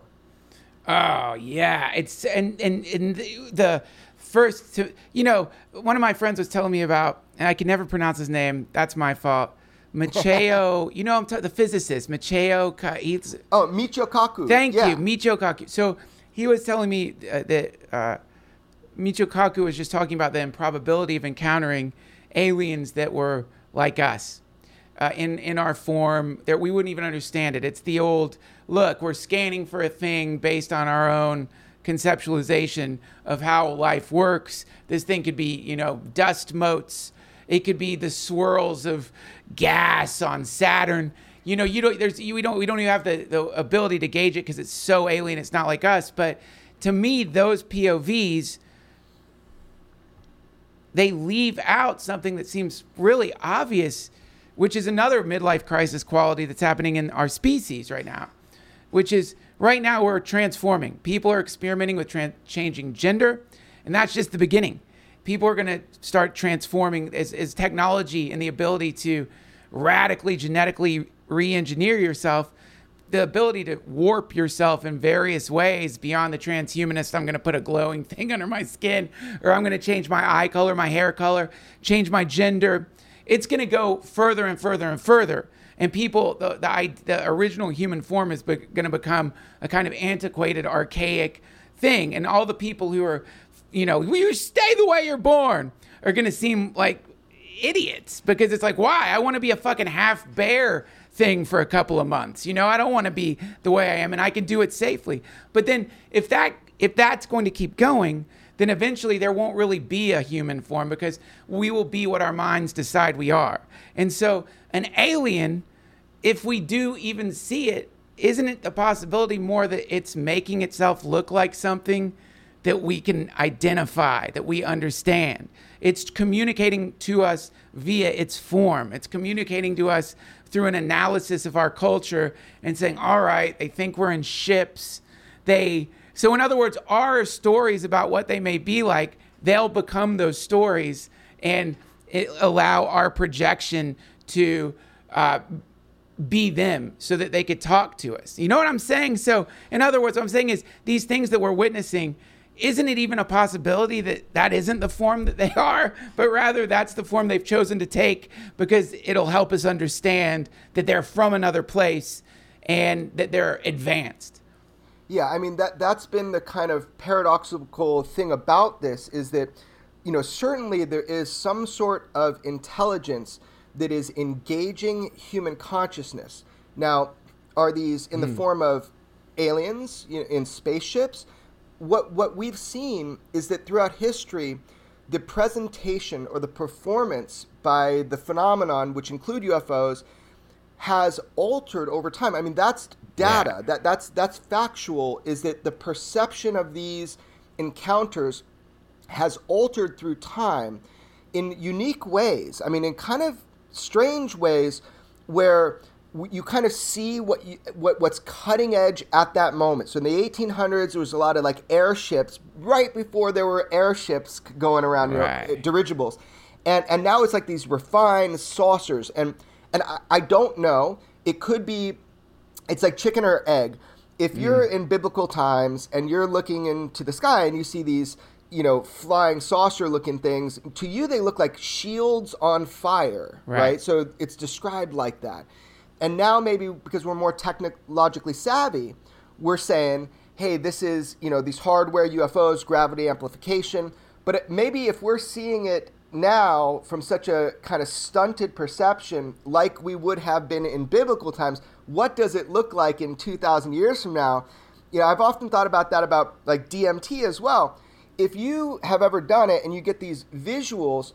Oh, yeah. It's and and, and the, the first to, you know, one of my friends was telling me about, and I can never pronounce his name. That's my fault. Michio, you know, I'm t- the physicist, Michio. Ka- he's, oh, Michio Kaku. Thank yeah. you, Michio Kaku. So he was telling me uh, that uh, Michio Kaku was just talking about the improbability of encountering aliens that were like us. Uh, in, in our form, that we wouldn't even understand it. It's the old, look, we're scanning for a thing based on our own conceptualization of how life works. This thing could be, you know, dust motes. It could be the swirls of gas on Saturn. You know, you don't, there's, you, we don't, we don't even have the, the ability to gauge it because it's so alien. It's not like us. But to me, those P O Vs, they leave out something that seems really obvious, which is another midlife crisis quality that's happening in our species right now, which is right now we're transforming. People are experimenting with trans- changing gender, and that's just the beginning. People are going to start transforming as, as technology and the ability to radically genetically re-engineer yourself, the ability to warp yourself in various ways beyond the transhumanist, I'm going to put a glowing thing under my skin, or I'm going to change my eye color, my hair color, change my gender. It's going to go further and further and further. And people, the the, the original human form is be, going to become a kind of antiquated, archaic thing. And all the people who are, you know, you stay the way you're born, are going to seem like idiots, because it's like, why? I want to be a fucking half bear thing for a couple of months. You know, I don't want to be the way I am, and I can do it safely. But then if that if that's going to keep going, then eventually there won't really be a human form, because we will be what our minds decide we are. And so an alien, if we do even see it, isn't it the possibility more that it's making itself look like something that we can identify, that we understand? It's communicating to us via its form. It's communicating to us through an analysis of our culture and saying, all right, they think we're in ships. They... So in other words, our stories about what they may be like, they'll become those stories and it allow our projection to uh, be them so that they could talk to us. You know what I'm saying? So in other words, what I'm saying is these things that we're witnessing, isn't it even a possibility that that isn't the form that they are, but rather that's the form they've chosen to take because it'll help us understand that they're from another place and that they're advanced? Yeah, I mean, that, that's been the kind of paradoxical thing about this, is that, you know, certainly there is some sort of intelligence that is engaging human consciousness. Now, are these in the mm. form of aliens, you know, in spaceships? What what we've seen is that throughout history, the presentation or the performance by the phenomenon, which include U F Os, has altered over time. I mean, that's data. Yeah. That that's that's factual. Is that the perception of these encounters has altered through time in unique ways. I mean, in kind of strange ways where you kind of see what you, what what's cutting edge at that moment. So in the eighteen hundreds, there was a lot of like airships right before there were airships going around, you right. know, dirigibles, and and now it's like these refined saucers, and and I, I don't know. It could be, it's like chicken or egg. If you're mm. in biblical times and you're looking into the sky and you see these, you know, flying saucer-looking things, to you they look like shields on fire, right? right? So it's described like that. And now maybe because we're more technologically savvy, we're saying, hey, this is, you know, these hardware U F Os, gravity amplification. But it, maybe if we're seeing it now from such a kind of stunted perception like we would have been in biblical times, what does it look like in two thousand years from now? You know, I've often thought about that about like D M T as well. If you have ever done it and you get these visuals,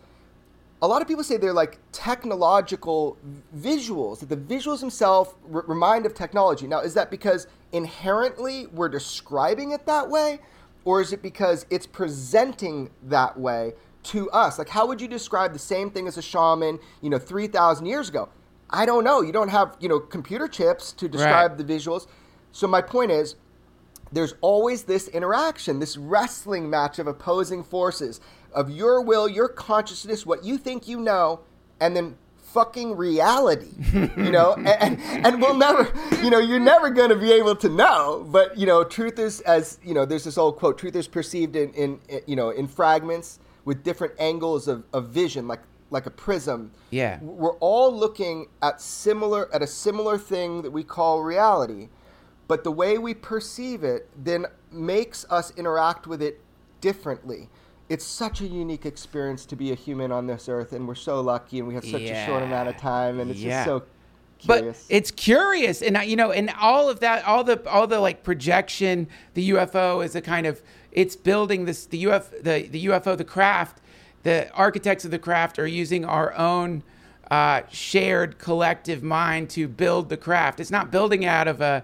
a lot of people say they're like technological visuals, that the visuals themselves r- remind of technology. Now, is that because inherently we're describing it that way? Or is it because it's presenting that way to us? Like, how would you describe the same thing as a shaman, you know, three thousand years ago? I don't know. You don't have, you know, computer chips to describe right. the visuals. So my point is, there's always this interaction, this wrestling match of opposing forces, of your will, your consciousness, what you think you know, and then fucking reality, you know? and, and and we'll never, you know, you're never going to be able to know, but, you know, truth is, as, you know, there's this old quote, truth is perceived in, in, in you know, in fragments with different angles of, of vision, like like a prism. Yeah. We're all looking at similar, at a similar thing that we call reality. But the way we perceive it then makes us interact with it differently. It's such a unique experience to be a human on this earth, and we're so lucky, and we have such yeah. a short amount of time, and it's yeah. just so curious. But it's curious, and you know, and all of that, all the all the like projection, the U F O is a kind of, it's building this, the U F the the U F O, the craft, the architects of the craft are using our own uh, shared collective mind to build the craft. It's not building out of a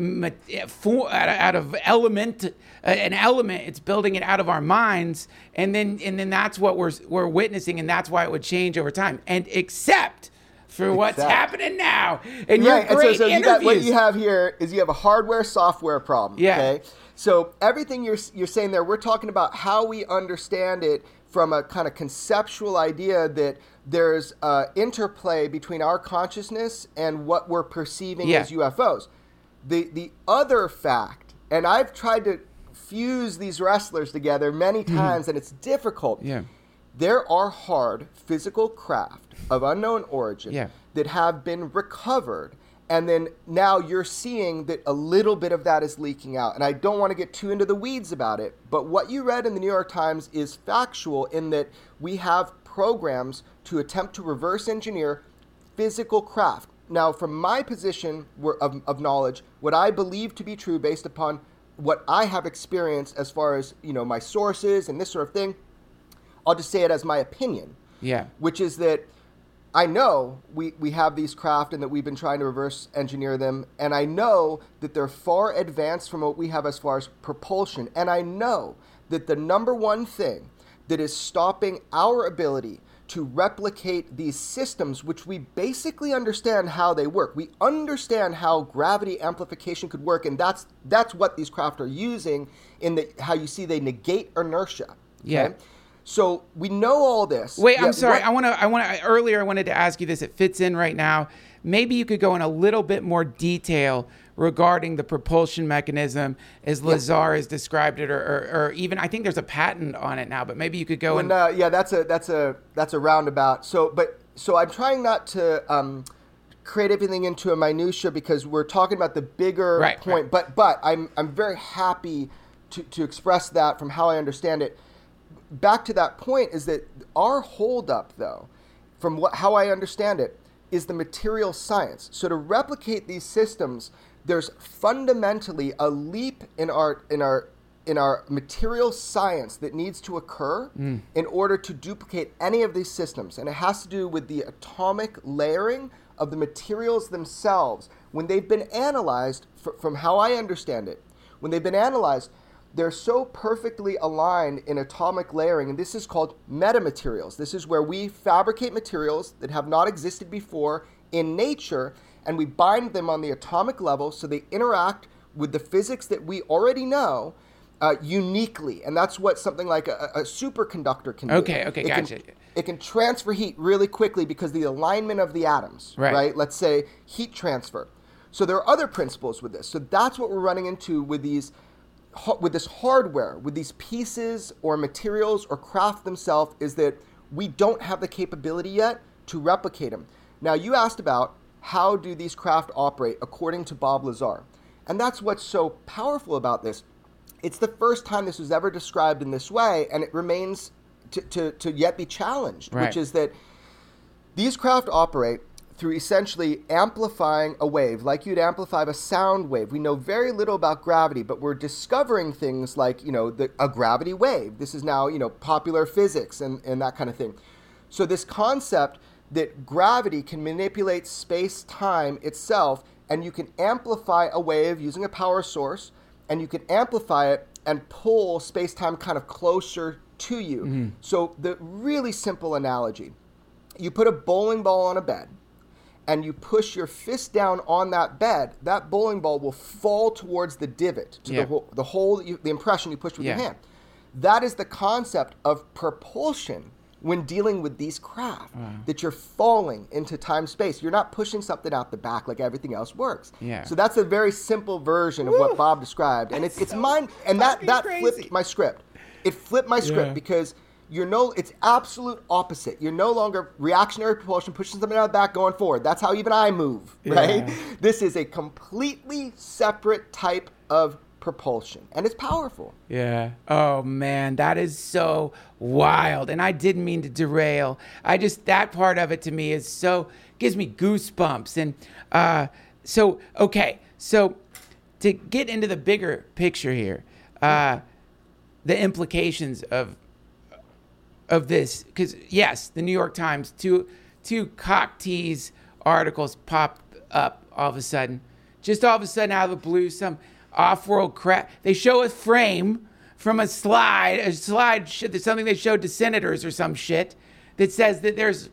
out of element, an element. It's building it out of our minds, and then and then that's what we're we're witnessing, and that's why it would change over time. And except for what's exactly. happening now, and right. your great and so, so interviews. You got, what you have here is you have a hardware software problem. Yeah. Okay. So everything you're you're saying there, we're talking about how we understand it from a kind of conceptual idea that there's uh, interplay between our consciousness and what we're perceiving yeah. as U F Os. The the other fact, and I've tried to fuse these wrestlers together many times, mm-hmm. and it's difficult. Yeah. There are hard physical craft of unknown origin yeah. that have been recovered, and then now you're seeing that a little bit of that is leaking out. And I don't want to get too into the weeds about it, but what you read in the New York Times is factual in that we have programs to attempt to reverse engineer physical craft. Now, from my position of, of knowledge, what I believe to be true based upon what I have experienced as far as, you know, my sources and this sort of thing, I'll just say it as my opinion. Yeah. Which is that I know we, we have these craft and that we've been trying to reverse engineer them. And I know that they're far advanced from what we have as far as propulsion. And I know that the number one thing that is stopping our ability to replicate these systems, which we basically understand how they work. We understand how gravity amplification could work, and that's that's what these craft are using in the how you see they negate inertia. Okay? Yeah. So we know all this. Wait, yeah, I'm sorry. what, I want to. I want to. Earlier, I wanted to ask you this. It fits in right now. Maybe you could go in a little bit more detail regarding the propulsion mechanism as Lazar has described it, or, or, or even I think there's a patent on it now. But maybe you could go well, and uh, yeah, that's a that's a that's a roundabout. So, but so I'm trying not to um, create everything into a minutia because we're talking about the bigger right, point. Right. But but I'm I'm very happy to to express that from how I understand it. Back to that point is that our holdup, though, from what how I understand it, is the material science. So to replicate these systems, there's fundamentally a leap in our in our in our material science that needs to occur mm. in order to duplicate any of these systems. And it has to do with the atomic layering of the materials themselves. When they've been analyzed, f- from how I understand it, when they've been analyzed, they're so perfectly aligned in atomic layering, and this is called metamaterials. This is where we fabricate materials that have not existed before in nature, and we bind them on the atomic level so they interact with the physics that we already know uh, uniquely. And that's what something like a, a superconductor can do. Okay, okay, it gotcha. Can, it can transfer heat really quickly because the alignment of the atoms, right. right? Let's say heat transfer. So there are other principles with this. So that's what we're running into with these, with this hardware, with these pieces or materials or craft themselves, is that we don't have the capability yet to replicate them. Now, you asked about how do these craft operate according to Bob Lazar. And that's what's so powerful about this. It's the first time this was ever described in this way, and it remains to, to, to yet be challenged, right. which is that these craft operate through essentially amplifying a wave, like you'd amplify a sound wave. We know very little about gravity, but we're discovering things like, you know, the, a gravity wave. This is now, you know, popular physics and, and that kind of thing. So this concept that gravity can manipulate space-time itself, and you can amplify a wave using a power source, and you can amplify it and pull space-time kind of closer to you. Mm-hmm. So the really simple analogy, you put a bowling ball on a bed, and you push your fist down on that bed, that bowling ball will fall towards the divot, to yeah. the, hole, the hole, you, the impression you pushed with yeah. your hand. That is the concept of propulsion when dealing with these craft, wow. that you're falling into time-space. You're not pushing something out the back like everything else works. Yeah. So that's a very simple version of Woo! What Bob described. And that's it's, it's so mine, and that, that crazy. flipped my script. It flipped my script yeah. because you're no, it's absolute opposite. You're no longer reactionary propulsion, pushing something out the back, going forward. That's how even I move, right? Yeah. This is a completely separate type of propulsion, and it's powerful. Yeah. Oh man, that is so wild. And I didn't mean to derail. I just, that part of it to me is so, gives me goosebumps. And uh, so, okay, so to get into the bigger picture here, uh, the implications of of this, because yes, the New York Times, two two cock tease articles pop up all of a sudden, just all of a sudden out of the blue, some off-world crap. They show a frame from a slide, a slide, something they showed to senators or some shit that says that there's,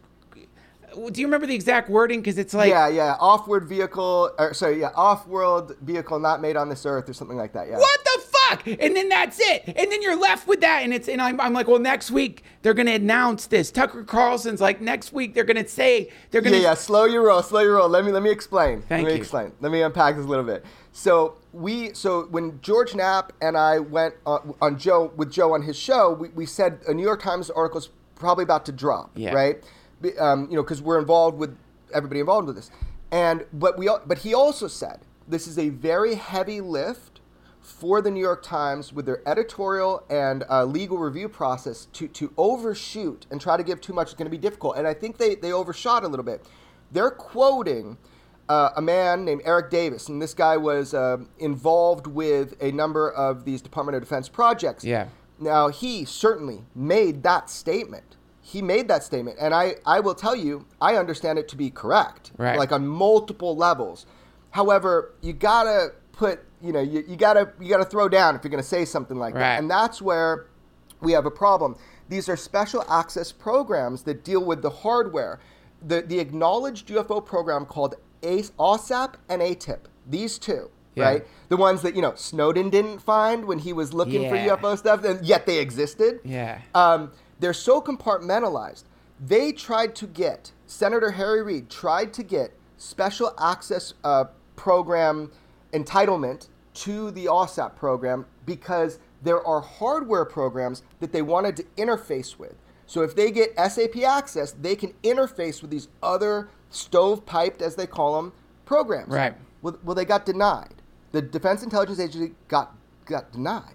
do you remember the exact wording? Because it's like... Yeah, yeah, off-world vehicle, or sorry, yeah, off-world vehicle not made on this earth or something like that, yeah. What the fuck? And then that's it. And then you're left with that, and it's and I'm, I'm like, well, next week they're going to announce this. Tucker Carlson's like, next week they're going to say, they're going to... Yeah, yeah, slow your roll, slow your roll. Let me, let me explain. Thank let me you. explain. Let me unpack this a little bit. So we, so when George Knapp and I went on, on Joe, with Joe on his show, we, we said a New York Times article's probably about to drop, yeah. right? Um, you know, because we're involved with everybody involved with this, and but we but he also said this is a very heavy lift for the New York Times with their editorial and uh, legal review process to to overshoot and try to give too much is going to be difficult, and I think they they overshot a little bit. They're quoting uh, a man named Eric Davis, and this guy was uh, involved with a number of these Department of Defense projects. Yeah. Now he certainly made that statement. He made that statement, and I, I will tell you, I understand it to be correct, right. like on multiple levels. However, you gotta put, you know, you, you gotta you gotta throw down if you're gonna say something like right. that, and that's where we have a problem. These are special access programs that deal with the hardware. The the acknowledged U F O program called OSAP and A T I P. These two. Yeah. Right? The ones that, you know, Snowden didn't find when he was looking yeah. for U F O stuff, and yet they existed. Yeah. Um, they're so compartmentalized. They tried to get, Senator Harry Reid tried to get special access uh, program entitlement to the OSAP program because there are hardware programs that they wanted to interface with. So if they get S A P access, they can interface with these other stovepiped, as they call them, programs. Right. Well, well, they got denied. The Defense Intelligence Agency got got denied.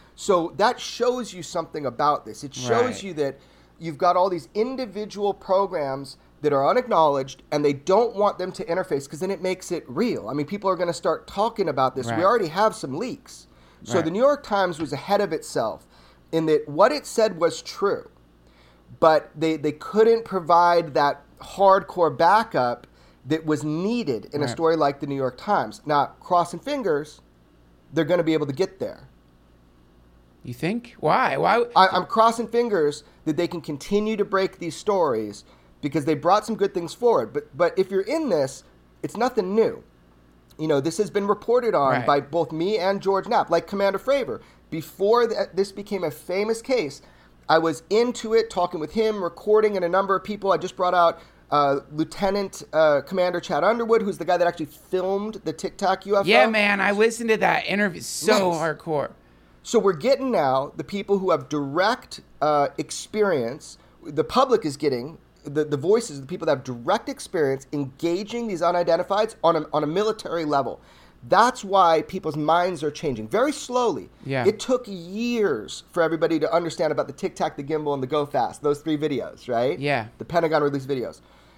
So that shows you something about this. It shows right. you that you've got all these individual programs that are unacknowledged, and they don't want them to interface because then it makes it real. I mean, people are going to start talking about this. Right. We already have some leaks. So right. the New York Times was ahead of itself in that what it said was true, but they, they couldn't provide that hardcore backup that was needed in right. a story like the New York Times. Now, crossing fingers, they're going to be able to get there. You think? Why? Why? I, I'm crossing fingers that they can continue to break these stories because they brought some good things forward. But but if you're in this, it's nothing new. You know, this has been reported on Right. by both me and George Knapp, like Commander Fravor. Before th- this became a famous case, I was into it, talking with him, recording, and a number of people. I just brought out uh, Lieutenant uh, Commander Chad Underwood, who's the guy that actually filmed the Tic Tac U F O. Yeah, man, I listened to that interview. So Nice. hardcore. So we're getting now the people who have direct uh, experience. The public is getting the, the voices of the people that have direct experience engaging these unidentifieds on a, on a military level. That's why people's minds are changing very slowly. Yeah. It took years for everybody to understand about the Tic Tac, the Gimbal, and the Go Fast. Those three videos, right? Yeah. The Pentagon released videos.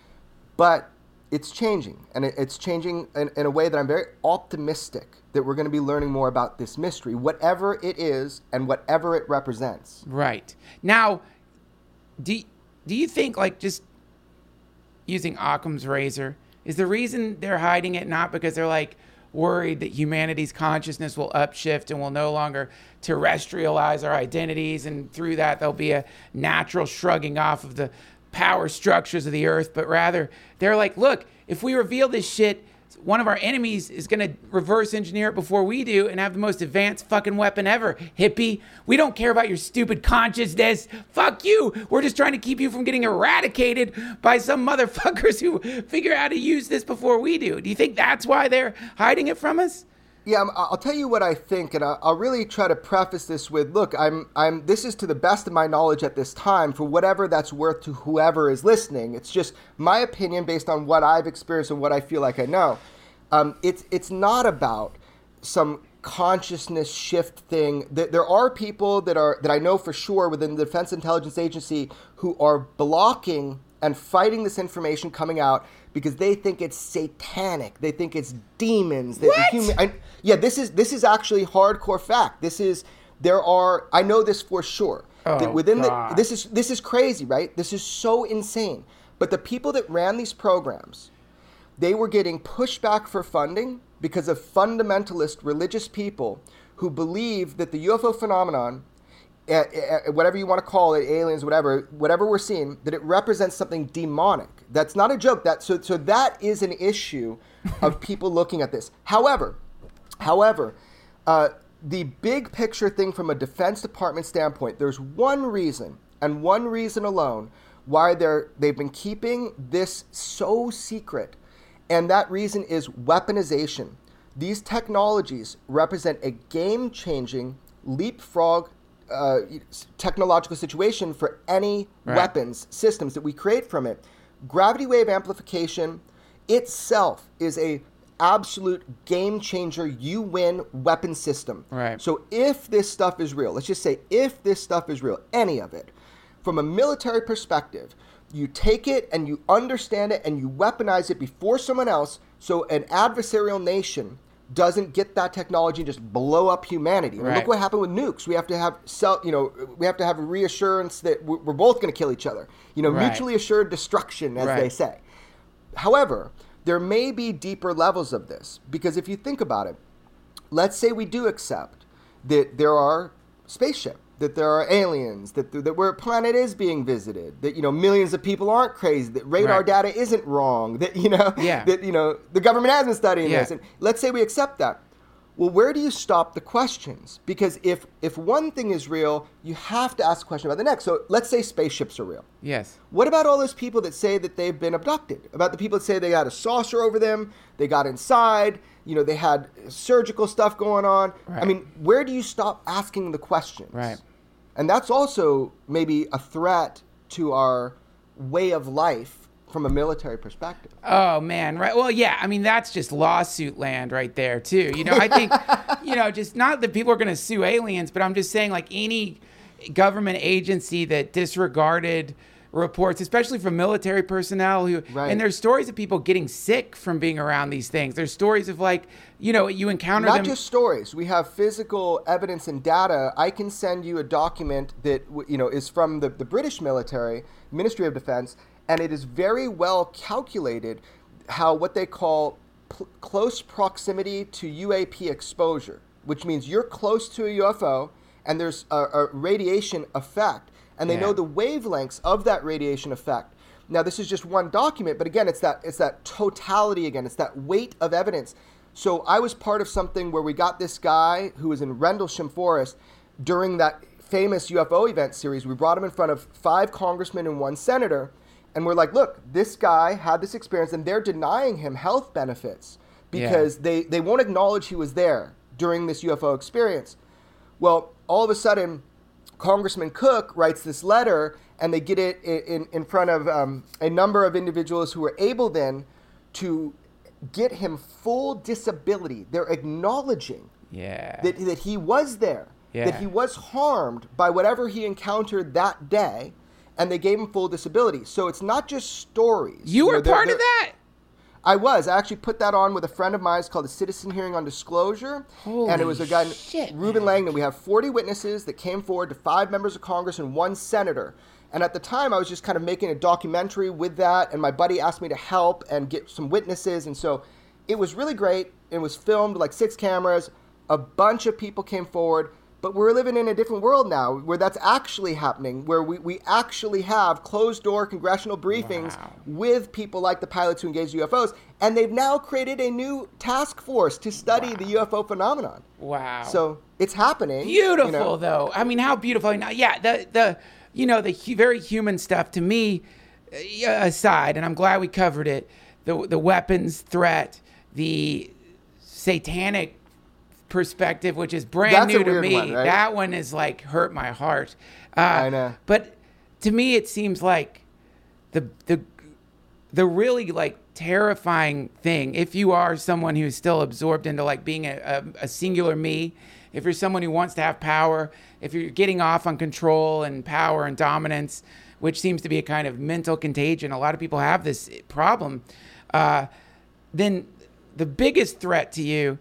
But it's changing, and it, it's changing in, in a way that I'm very optimistic that we're going to be learning more about this mystery, whatever it is and whatever it represents. Right. Now, do, do you think, like, just using Occam's razor, is the reason they're hiding it not because they're, like, worried that humanity's consciousness will upshift and will no longer terrestrialize our identities, and through that there'll be a natural shrugging off of the power structures of the earth, but rather they're like, look, if we reveal this shit, one of our enemies is going to reverse engineer it before we do and have the most advanced fucking weapon ever. Hippie, we don't care about your stupid consciousness. Fuck you. We're just trying to keep you from getting eradicated by some motherfuckers who figure out how to use this before we do. Do you think that's why they're hiding it from us? Yeah, I'm- I'll tell you what I think, and I'll I'll really try to preface this with, look, I'm, I'm. This is to the best of my knowledge at this time, for whatever that's worth to whoever is listening. It's just my opinion based on what I've experienced and what I feel like I know. Um, it's it's not about some consciousness shift thing. There, there are people that are that I know for sure within the Defense Intelligence Agency who are blocking and fighting this information coming out because they think it's satanic. They think it's demons. That What? The human, I, yeah, this is this is actually hardcore fact. This is there are I know this for sure. Oh, that within God. the this is this is crazy, right? This is so insane. But the people that ran these programs, they were getting pushback for funding because of fundamentalist religious people who believe that the U F O phenomenon, uh, uh, whatever you want to call it, aliens, whatever, whatever we're seeing, that it represents something demonic. That's not a joke. That so so that is an issue of people looking at this. However, however, uh, the big picture thing from a Defense Department standpoint, there's one reason and one reason alone why they're they've been keeping this so secret. And that reason is weaponization. These technologies represent a game-changing leapfrog uh, technological situation for any Right. weapons systems that we create from it. Gravity wave amplification itself is a absolute game changer. You win weapon system. Right. So if this stuff is real, let's just say if this stuff is real, any of it, from a military perspective, you take it and you understand it and you weaponize it before someone else so an adversarial nation doesn't get that technology and just blow up humanity. I mean, Right. Look what happened with nukes. We have to have self, you know, we have to have a reassurance that we're we're both going to kill each other. You know, Right. mutually assured destruction, as Right. they say. However, there may be deeper levels of this because if you think about it, let's say we do accept that there are spaceships, that there are aliens, that that where a planet is being visited, that you know millions of people aren't crazy, that radar Right. data isn't wrong, that you know Yeah. that you know the government has been studying Yeah. this, and let's say we accept that. Well, where do you stop the questions? Because if if one thing is real, you have to ask a question about the next. So let's say spaceships are real. Yes. What about all those people that say that they've been abducted? About the people that say they got a saucer over them, they got inside, you know, they had surgical stuff going on. I Right. mean, where do you stop asking the questions? Right. And that's also maybe a threat to our way of life from a military perspective. Oh man, right. Well, yeah. I mean, that's just lawsuit land right there too. You know, I think, you know, just not that people are going to sue aliens, but I'm just saying, like any government agency that disregarded reports, especially from military personnel who, Right. and there's stories of people getting sick from being around these things. There's stories of like, you know, you encounter Not them. just stories. We have physical evidence and data. I can send you a document that w- you know is from the, the British military, Ministry of Defense, and it is very well calculated how what they call pl- close proximity to U A P exposure, which means you're close to a U F O and there's a, a radiation effect, and they Yeah. know the wavelengths of that radiation effect. Now, this is just one document, but again, it's that it's that totality again. It's that weight of evidence. So I was part of something where we got this guy who was in Rendlesham Forest during that famous U F O event series. We brought him in front of five congressmen and one senator, and we're like, look, this guy had this experience, and they're denying him health benefits because Yeah. they, they won't acknowledge he was there during this U F O experience. Well, all of a sudden, Congressman Cook writes this letter, and they get it in, in front of um, a number of individuals who were able then to get him full disability. They're acknowledging Yeah. that, that he was there, Yeah. that he was harmed by whatever he encountered that day, and they gave him full disability. So it's not just stories. You were know, they're- part of they're- that? I was. I actually put that on with a friend of mine. It's called the Citizen Hearing on Disclosure. and it was a guy, shit, Reuben man. Langdon. We have forty witnesses that came forward to five members of Congress and one senator. And at the time, I was just kind of making a documentary with that. And my buddy asked me to help and get some witnesses. And so it was really great. It was filmed, like six cameras. A bunch of people came forward. But we're living in a different world now where that's actually happening, where we, we actually have closed-door congressional briefings Wow. with people like the pilots who engage U F Os. And they've now created a new task force to study Wow. the U F O phenomenon. Wow. So it's happening. Beautiful, you know. though. I mean, how beautiful. Now, yeah, the, the you know, the hu- very human stuff to me uh, aside, and I'm glad we covered it, the, the weapons threat, the satanic perspective, which is brand That's a new to weird me. one, right? That one is like hurt my heart. Uh, I know. But to me, it seems like the the the really like terrifying thing, if you are someone who's still absorbed into like being a, a, a singular me, if you're someone who wants to have power, if you're getting off on control and power and dominance, which seems to be a kind of mental contagion, a lot of people have this problem, uh, then the biggest threat to you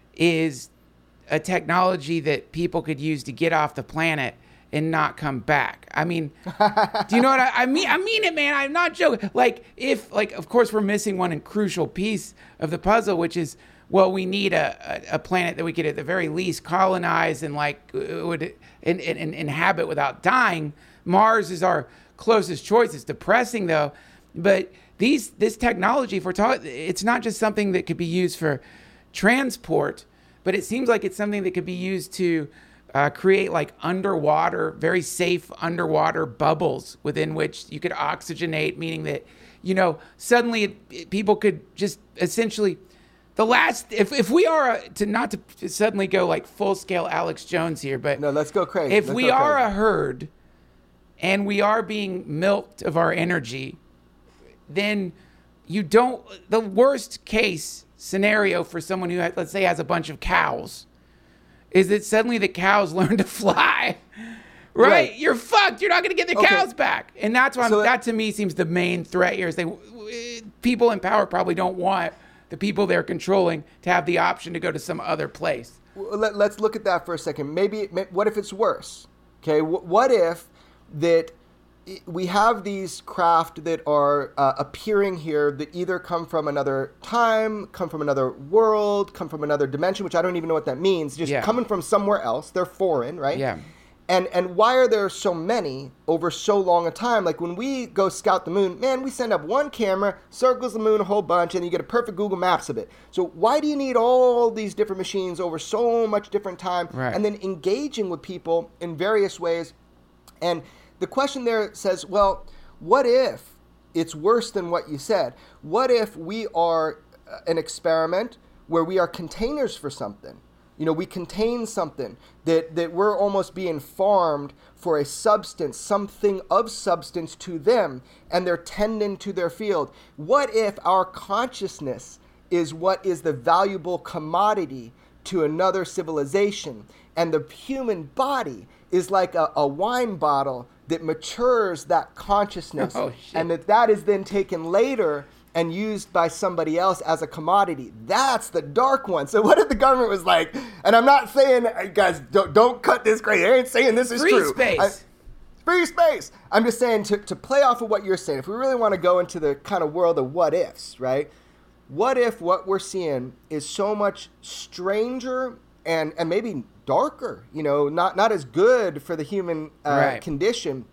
is a technology that people could use to get off the planet and not come back. I mean, do you know what I, I mean? I mean it, man. I'm not joking. Like, if, like, of course, we're missing one crucial piece of the puzzle, which is, well, we need a, a, a planet that we could, at the very least, colonize and like would and, and, and inhabit without dying. Mars is our closest choice. It's depressing, though. But these this technology, if we're talking, it's not just something that could be used for transport, but it seems like it's something that could be used to uh, create like underwater, very safe underwater bubbles within which you could oxygenate, meaning that, you know, suddenly it, it- people could just essentially, the last, if, if we are, a, to not to suddenly go like full scale Alex Jones here, but No, let's go crazy. if Let's we go are crazy. a herd and we are being milked of our energy, then you don't, the worst case scenario for someone who, let's say, has a bunch of cows is that suddenly the cows learn to fly. Right? Right. You're fucked. You're not going to get the Okay. cows back. And that's why I'm, So it- that to me seems the main threat here is they, people in power probably don't want the people they're controlling to have the option to go to some other place. Well, Let, let's look at that for a second. Maybe, may- what if it's worse? Okay, wh- what if that i- we have these craft that are uh, appearing here that either come from another time, come from another world, come from another dimension, which I don't even know what that means, just Yeah. coming from somewhere else. They're foreign, right? Yeah. And and why are there so many over so long a time? Like when we go scout the moon, man, we send up one camera, circles the moon a whole bunch, and you get a perfect Google Maps of it. So why do you need all these different machines over so much different time? Right. And then engaging with people in various ways. And the question there says, well, what if it's worse than what you said? What if we are uh, an experiment where we are containers for something? You know, we contain something that, that we're almost being farmed for a substance, something of substance to them, and they're tending to their field. What if our consciousness is what is the valuable commodity to another civilization, and the human body is like a, a wine bottle that matures that consciousness, Oh, shit. and that that is then taken later and used by somebody else as a commodity? That's the dark one. So what if the government was like, and I'm not saying, hey, guys, don't, don't cut this crazy. I ain't saying this is Free true. space. I- free space. I'm just saying to, to play off of what you're saying, if we really want to go into the kind of world of what ifs, right? What if what we're seeing is so much stranger and, and maybe darker, you know, not not as good for the human uh, Right. condition.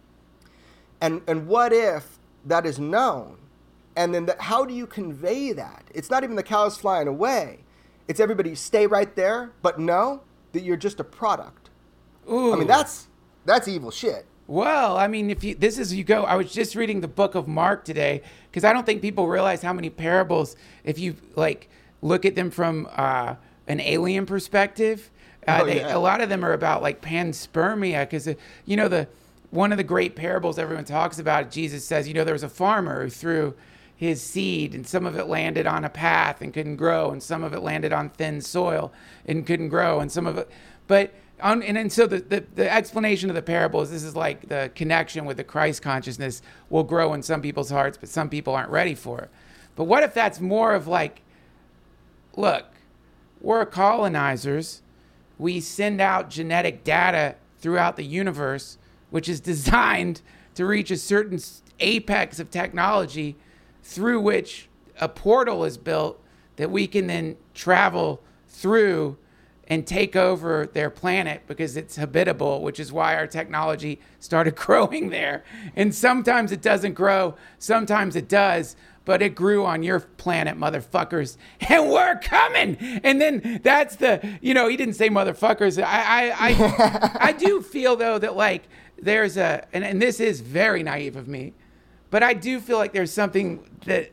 And and what if that is known? And then the, how do you convey that? It's not even the cows flying away. It's everybody stay right there, but know that you're just a product. Ooh. I mean, that's that's evil shit. Well, I mean, if you this is you go. I was just reading the book of Mark today because I don't think people realize how many parables, if you like look at them from uh, an alien perspective, uh, Oh, they, yeah. a lot of them are about like panspermia. Because uh, you know the one of the great parables everyone talks about. Jesus says, you know, there was a farmer who threw his seed, and some of it landed on a path and couldn't grow, and some of it landed on thin soil and couldn't grow, and some of it, but. On, and, and so the, the, the explanation of the parable is this is like the connection with the Christ consciousness will grow in some people's hearts, but some people aren't ready for it. But what if that's more of like, look, we're colonizers. We send out genetic data throughout the universe, which is designed to reach a certain apex of technology through which a portal is built that we can then travel through and take over their planet because it's habitable, which is why our technology started growing there. And sometimes it doesn't grow, sometimes it does, but it grew on your planet, motherfuckers, and we're coming. And then that's the, you know, he didn't say motherfuckers. I I I, I do feel though that like there's a, and, and this is very naive of me, but I do feel like there's something that,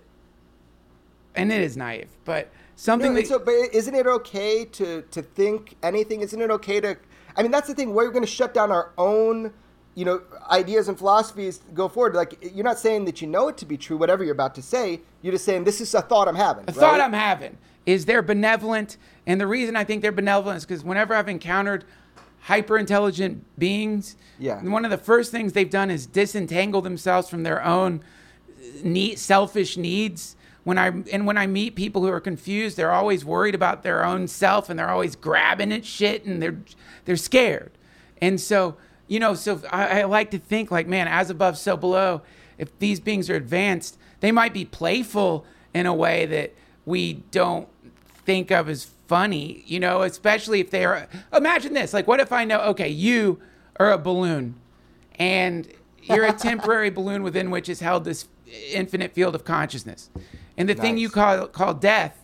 and it is naive, but something No, that, so, but isn't it okay to to think anything? Isn't it okay to? I mean, that's the thing. We're going to shut down our own, you know, ideas and philosophies go forward. Like, you're not saying that you know it to be true. Whatever you're about to say, you're just saying this is a thought I'm having. The right? thought I'm having is they're benevolent. And the reason I think they're benevolent is because whenever I've encountered hyper intelligent beings, Yeah. one of the first things they've done is disentangle themselves from their own need, selfish needs. When I and when I meet people who are confused, they're always worried about their own self, and they're always grabbing at shit, and they're they're scared. And so, you know, so I, I like to think like, man, as above, so below. If these beings are advanced, they might be playful in a way that we don't think of as funny, you know, especially if they are. Imagine this. Like, what if I know, okay, you are a balloon and you're a temporary balloon within which is held this infinite field of consciousness. And the thing Nice. you call call death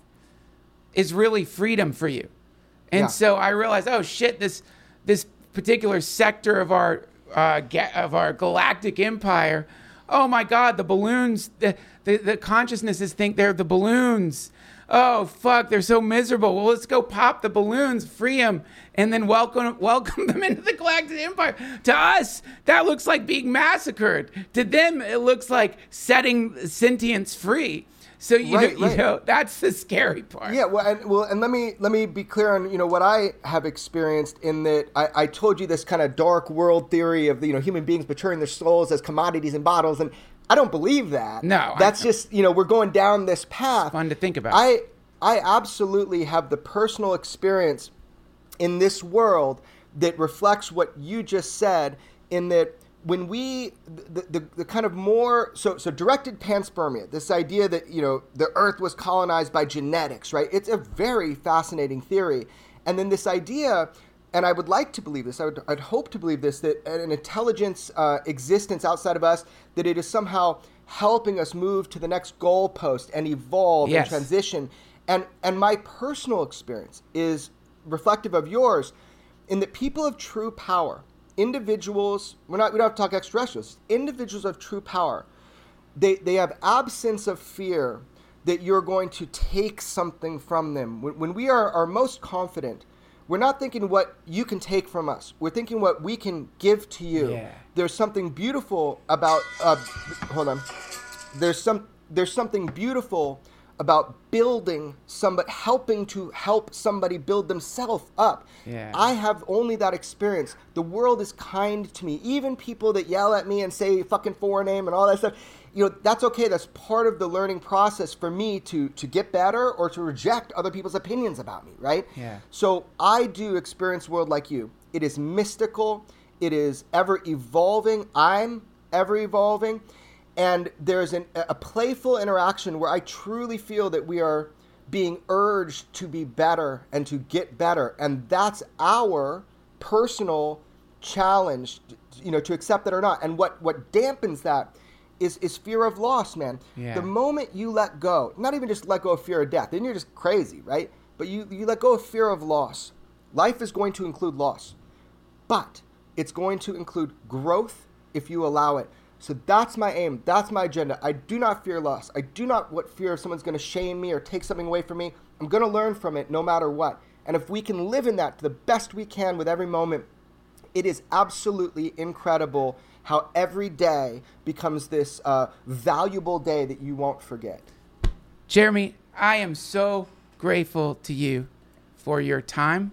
is really freedom for you. And Yeah. so I realized, oh shit, this this particular sector of our uh, ga- of our galactic empire, oh my God, the balloons, the, the the consciousnesses think they're the balloons. Oh fuck, they're so miserable. Well, let's go pop the balloons, free them, and then welcome welcome them into the galactic empire. To us, that looks like being massacred. To them, it looks like setting sentience free. So you Right, know, right. you know that's the scary part. Yeah, well, and, well, and let me let me be clear on you know what I have experienced in that I, I told you this kind of dark world theory of you know human beings betraying their souls as commodities in bottles, and I don't believe that. No, I- that's just you know we're going down this path. Fun to think about. I I absolutely have the personal experience in this world that reflects what you just said. In that when we the, the, the kind of more so so directed panspermia, this idea that you know the earth was colonized by genetics, right? It's a very fascinating theory. And then this idea, and I would like to believe this, I would I'd hope to believe this, that an intelligence uh, existence outside of us, that it is somehow helping us move to the next goalpost and evolve Yes. and transition. And and my personal experience is reflective of yours, in that people of true power, individuals, we're not we don't have to talk extraterrestrials, individuals of true power, they they have absence of fear that you're going to take something from them. When, when we are, are most confident, we're not thinking what you can take from us. We're thinking what we can give to you. Yeah. There's something beautiful about uh, hold on. There's some there's something beautiful about building somebody, helping to help somebody build themselves up. Yeah. I have only that experience. The world is kind to me. Even people that yell at me and say fucking forename and all that stuff, you know, that's okay. That's part of the learning process for me to to get better or to reject other people's opinions about me, right? Yeah. So I do experience world like you. It is mystical. It is ever evolving. I'm ever evolving. And there's an, a playful interaction where I truly feel that we are being urged to be better and to get better. And that's our personal challenge, you know, to accept that or not. And what, what dampens that is, is fear of loss, man. Yeah. The moment you let go, not even just let go of fear of death, then you're just crazy, right? But you, you let go of fear of loss. Life is going to include loss, but it's going to include growth if you allow it. So that's my aim. That's my agenda. I do not fear loss. I do not what fear if someone's going to shame me or take something away from me. I'm going to learn from it no matter what. And if we can live in that to the best we can with every moment, it is absolutely incredible how every day becomes this uh, valuable day that you won't forget. Jeremy, I am so grateful to you for your time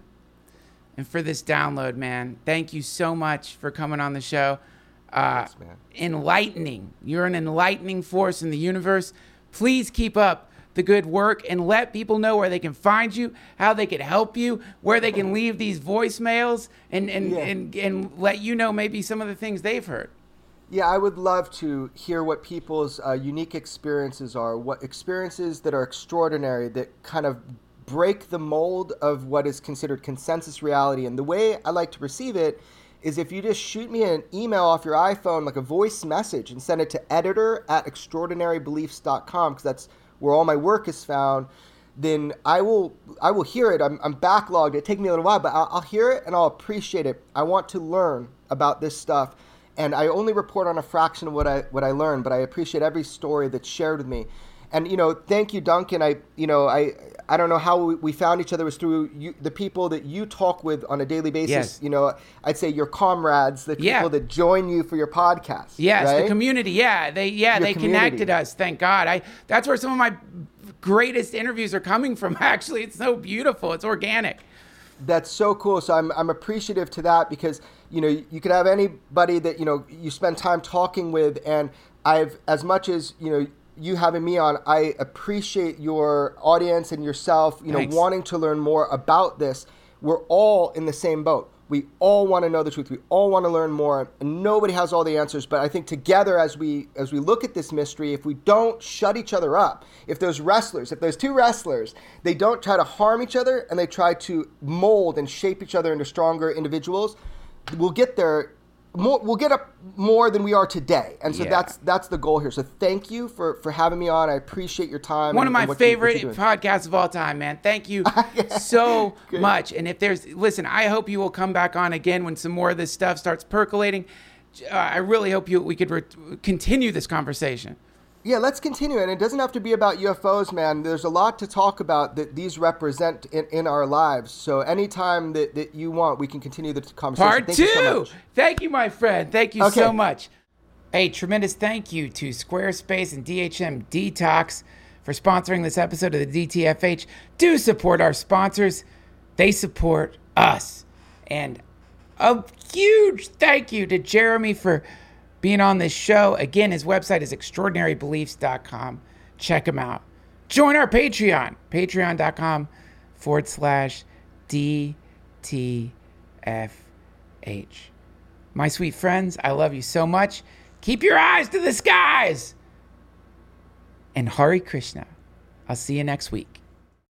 and for this download, man. Thank you so much for coming on the show. Uh, Thanks, man. Enlightening. You're an enlightening force in the universe. Please keep up the good work and let people know where they can find you, how they can help you, where they can leave these voicemails, and and, Yeah. and, and let you know maybe some of the things they've heard. Yeah, I would love to hear what people's uh, unique experiences are, what experiences that are extraordinary, that kind of break the mold of what is considered consensus reality. And the way I like to receive it is if you just shoot me an email off your iPhone, like a voice message, and send it to editor at extraordinary beliefs dot com, because that's where all my work is found, then I will I will hear it. I'm, I'm backlogged. It takes me a little while, but I'll, I'll hear it and I'll appreciate it. I want to learn about this stuff. And I only report on a fraction of what I what I learn, but I appreciate every story that's shared with me. And, you know, thank you, Duncan. I, you know, I, I don't know how we, we found each other. It was through you, the people that you talk with on a daily basis. Yes. You know, I'd say your comrades, the people Yeah. that join you for your podcast. Yes, right? the community. Yeah, they yeah Your they community. connected us. Thank God. I that's where some of my greatest interviews are coming from. Actually, it's so beautiful. It's organic. That's so cool. So I'm I'm appreciative to that, because, you know, you could have anybody that, you know, you spend time talking with, and I've, as much as, you know, you having me on, I appreciate your audience and yourself, you know, Thanks. wanting to learn more about this. We're all in the same boat. We all want to know the truth. We all want to learn more, and nobody has all the answers. But I think together, as we as we look at this mystery, if we don't shut each other up, if there's wrestlers, if there's two wrestlers, they don't try to harm each other and they try to mold and shape each other into stronger individuals, we'll get there. More, we'll get up more than we are today, and so Yeah. that's that's the goal here. So thank you for, for having me on. I appreciate your time. One and- of my and what you- what favorite you're doing. podcasts of all time, man. Thank you so much. And if there's, listen, I hope you will come back on again when some more of this stuff starts percolating. Uh, I really hope you we could re- continue this conversation. Yeah, let's continue. And it doesn't have to be about U F Os, man. There's a lot to talk about that these represent in, in our lives. So anytime that, that you want, we can continue the conversation. Part Thank two. you so much. Thank you, my friend. Thank you Okay. so much. A tremendous thank you to Squarespace and D H M Detox for sponsoring this episode of the D T F H. Do support our sponsors. They support us. And a huge thank you to Jeremy for being on this show. Again, his website is extraordinary beliefs dot com. Check him out. Join our Patreon, patreon.com forward slash DTFH. My sweet friends, I love you so much. Keep your eyes to the skies. And Hare Krishna. I'll see you next week.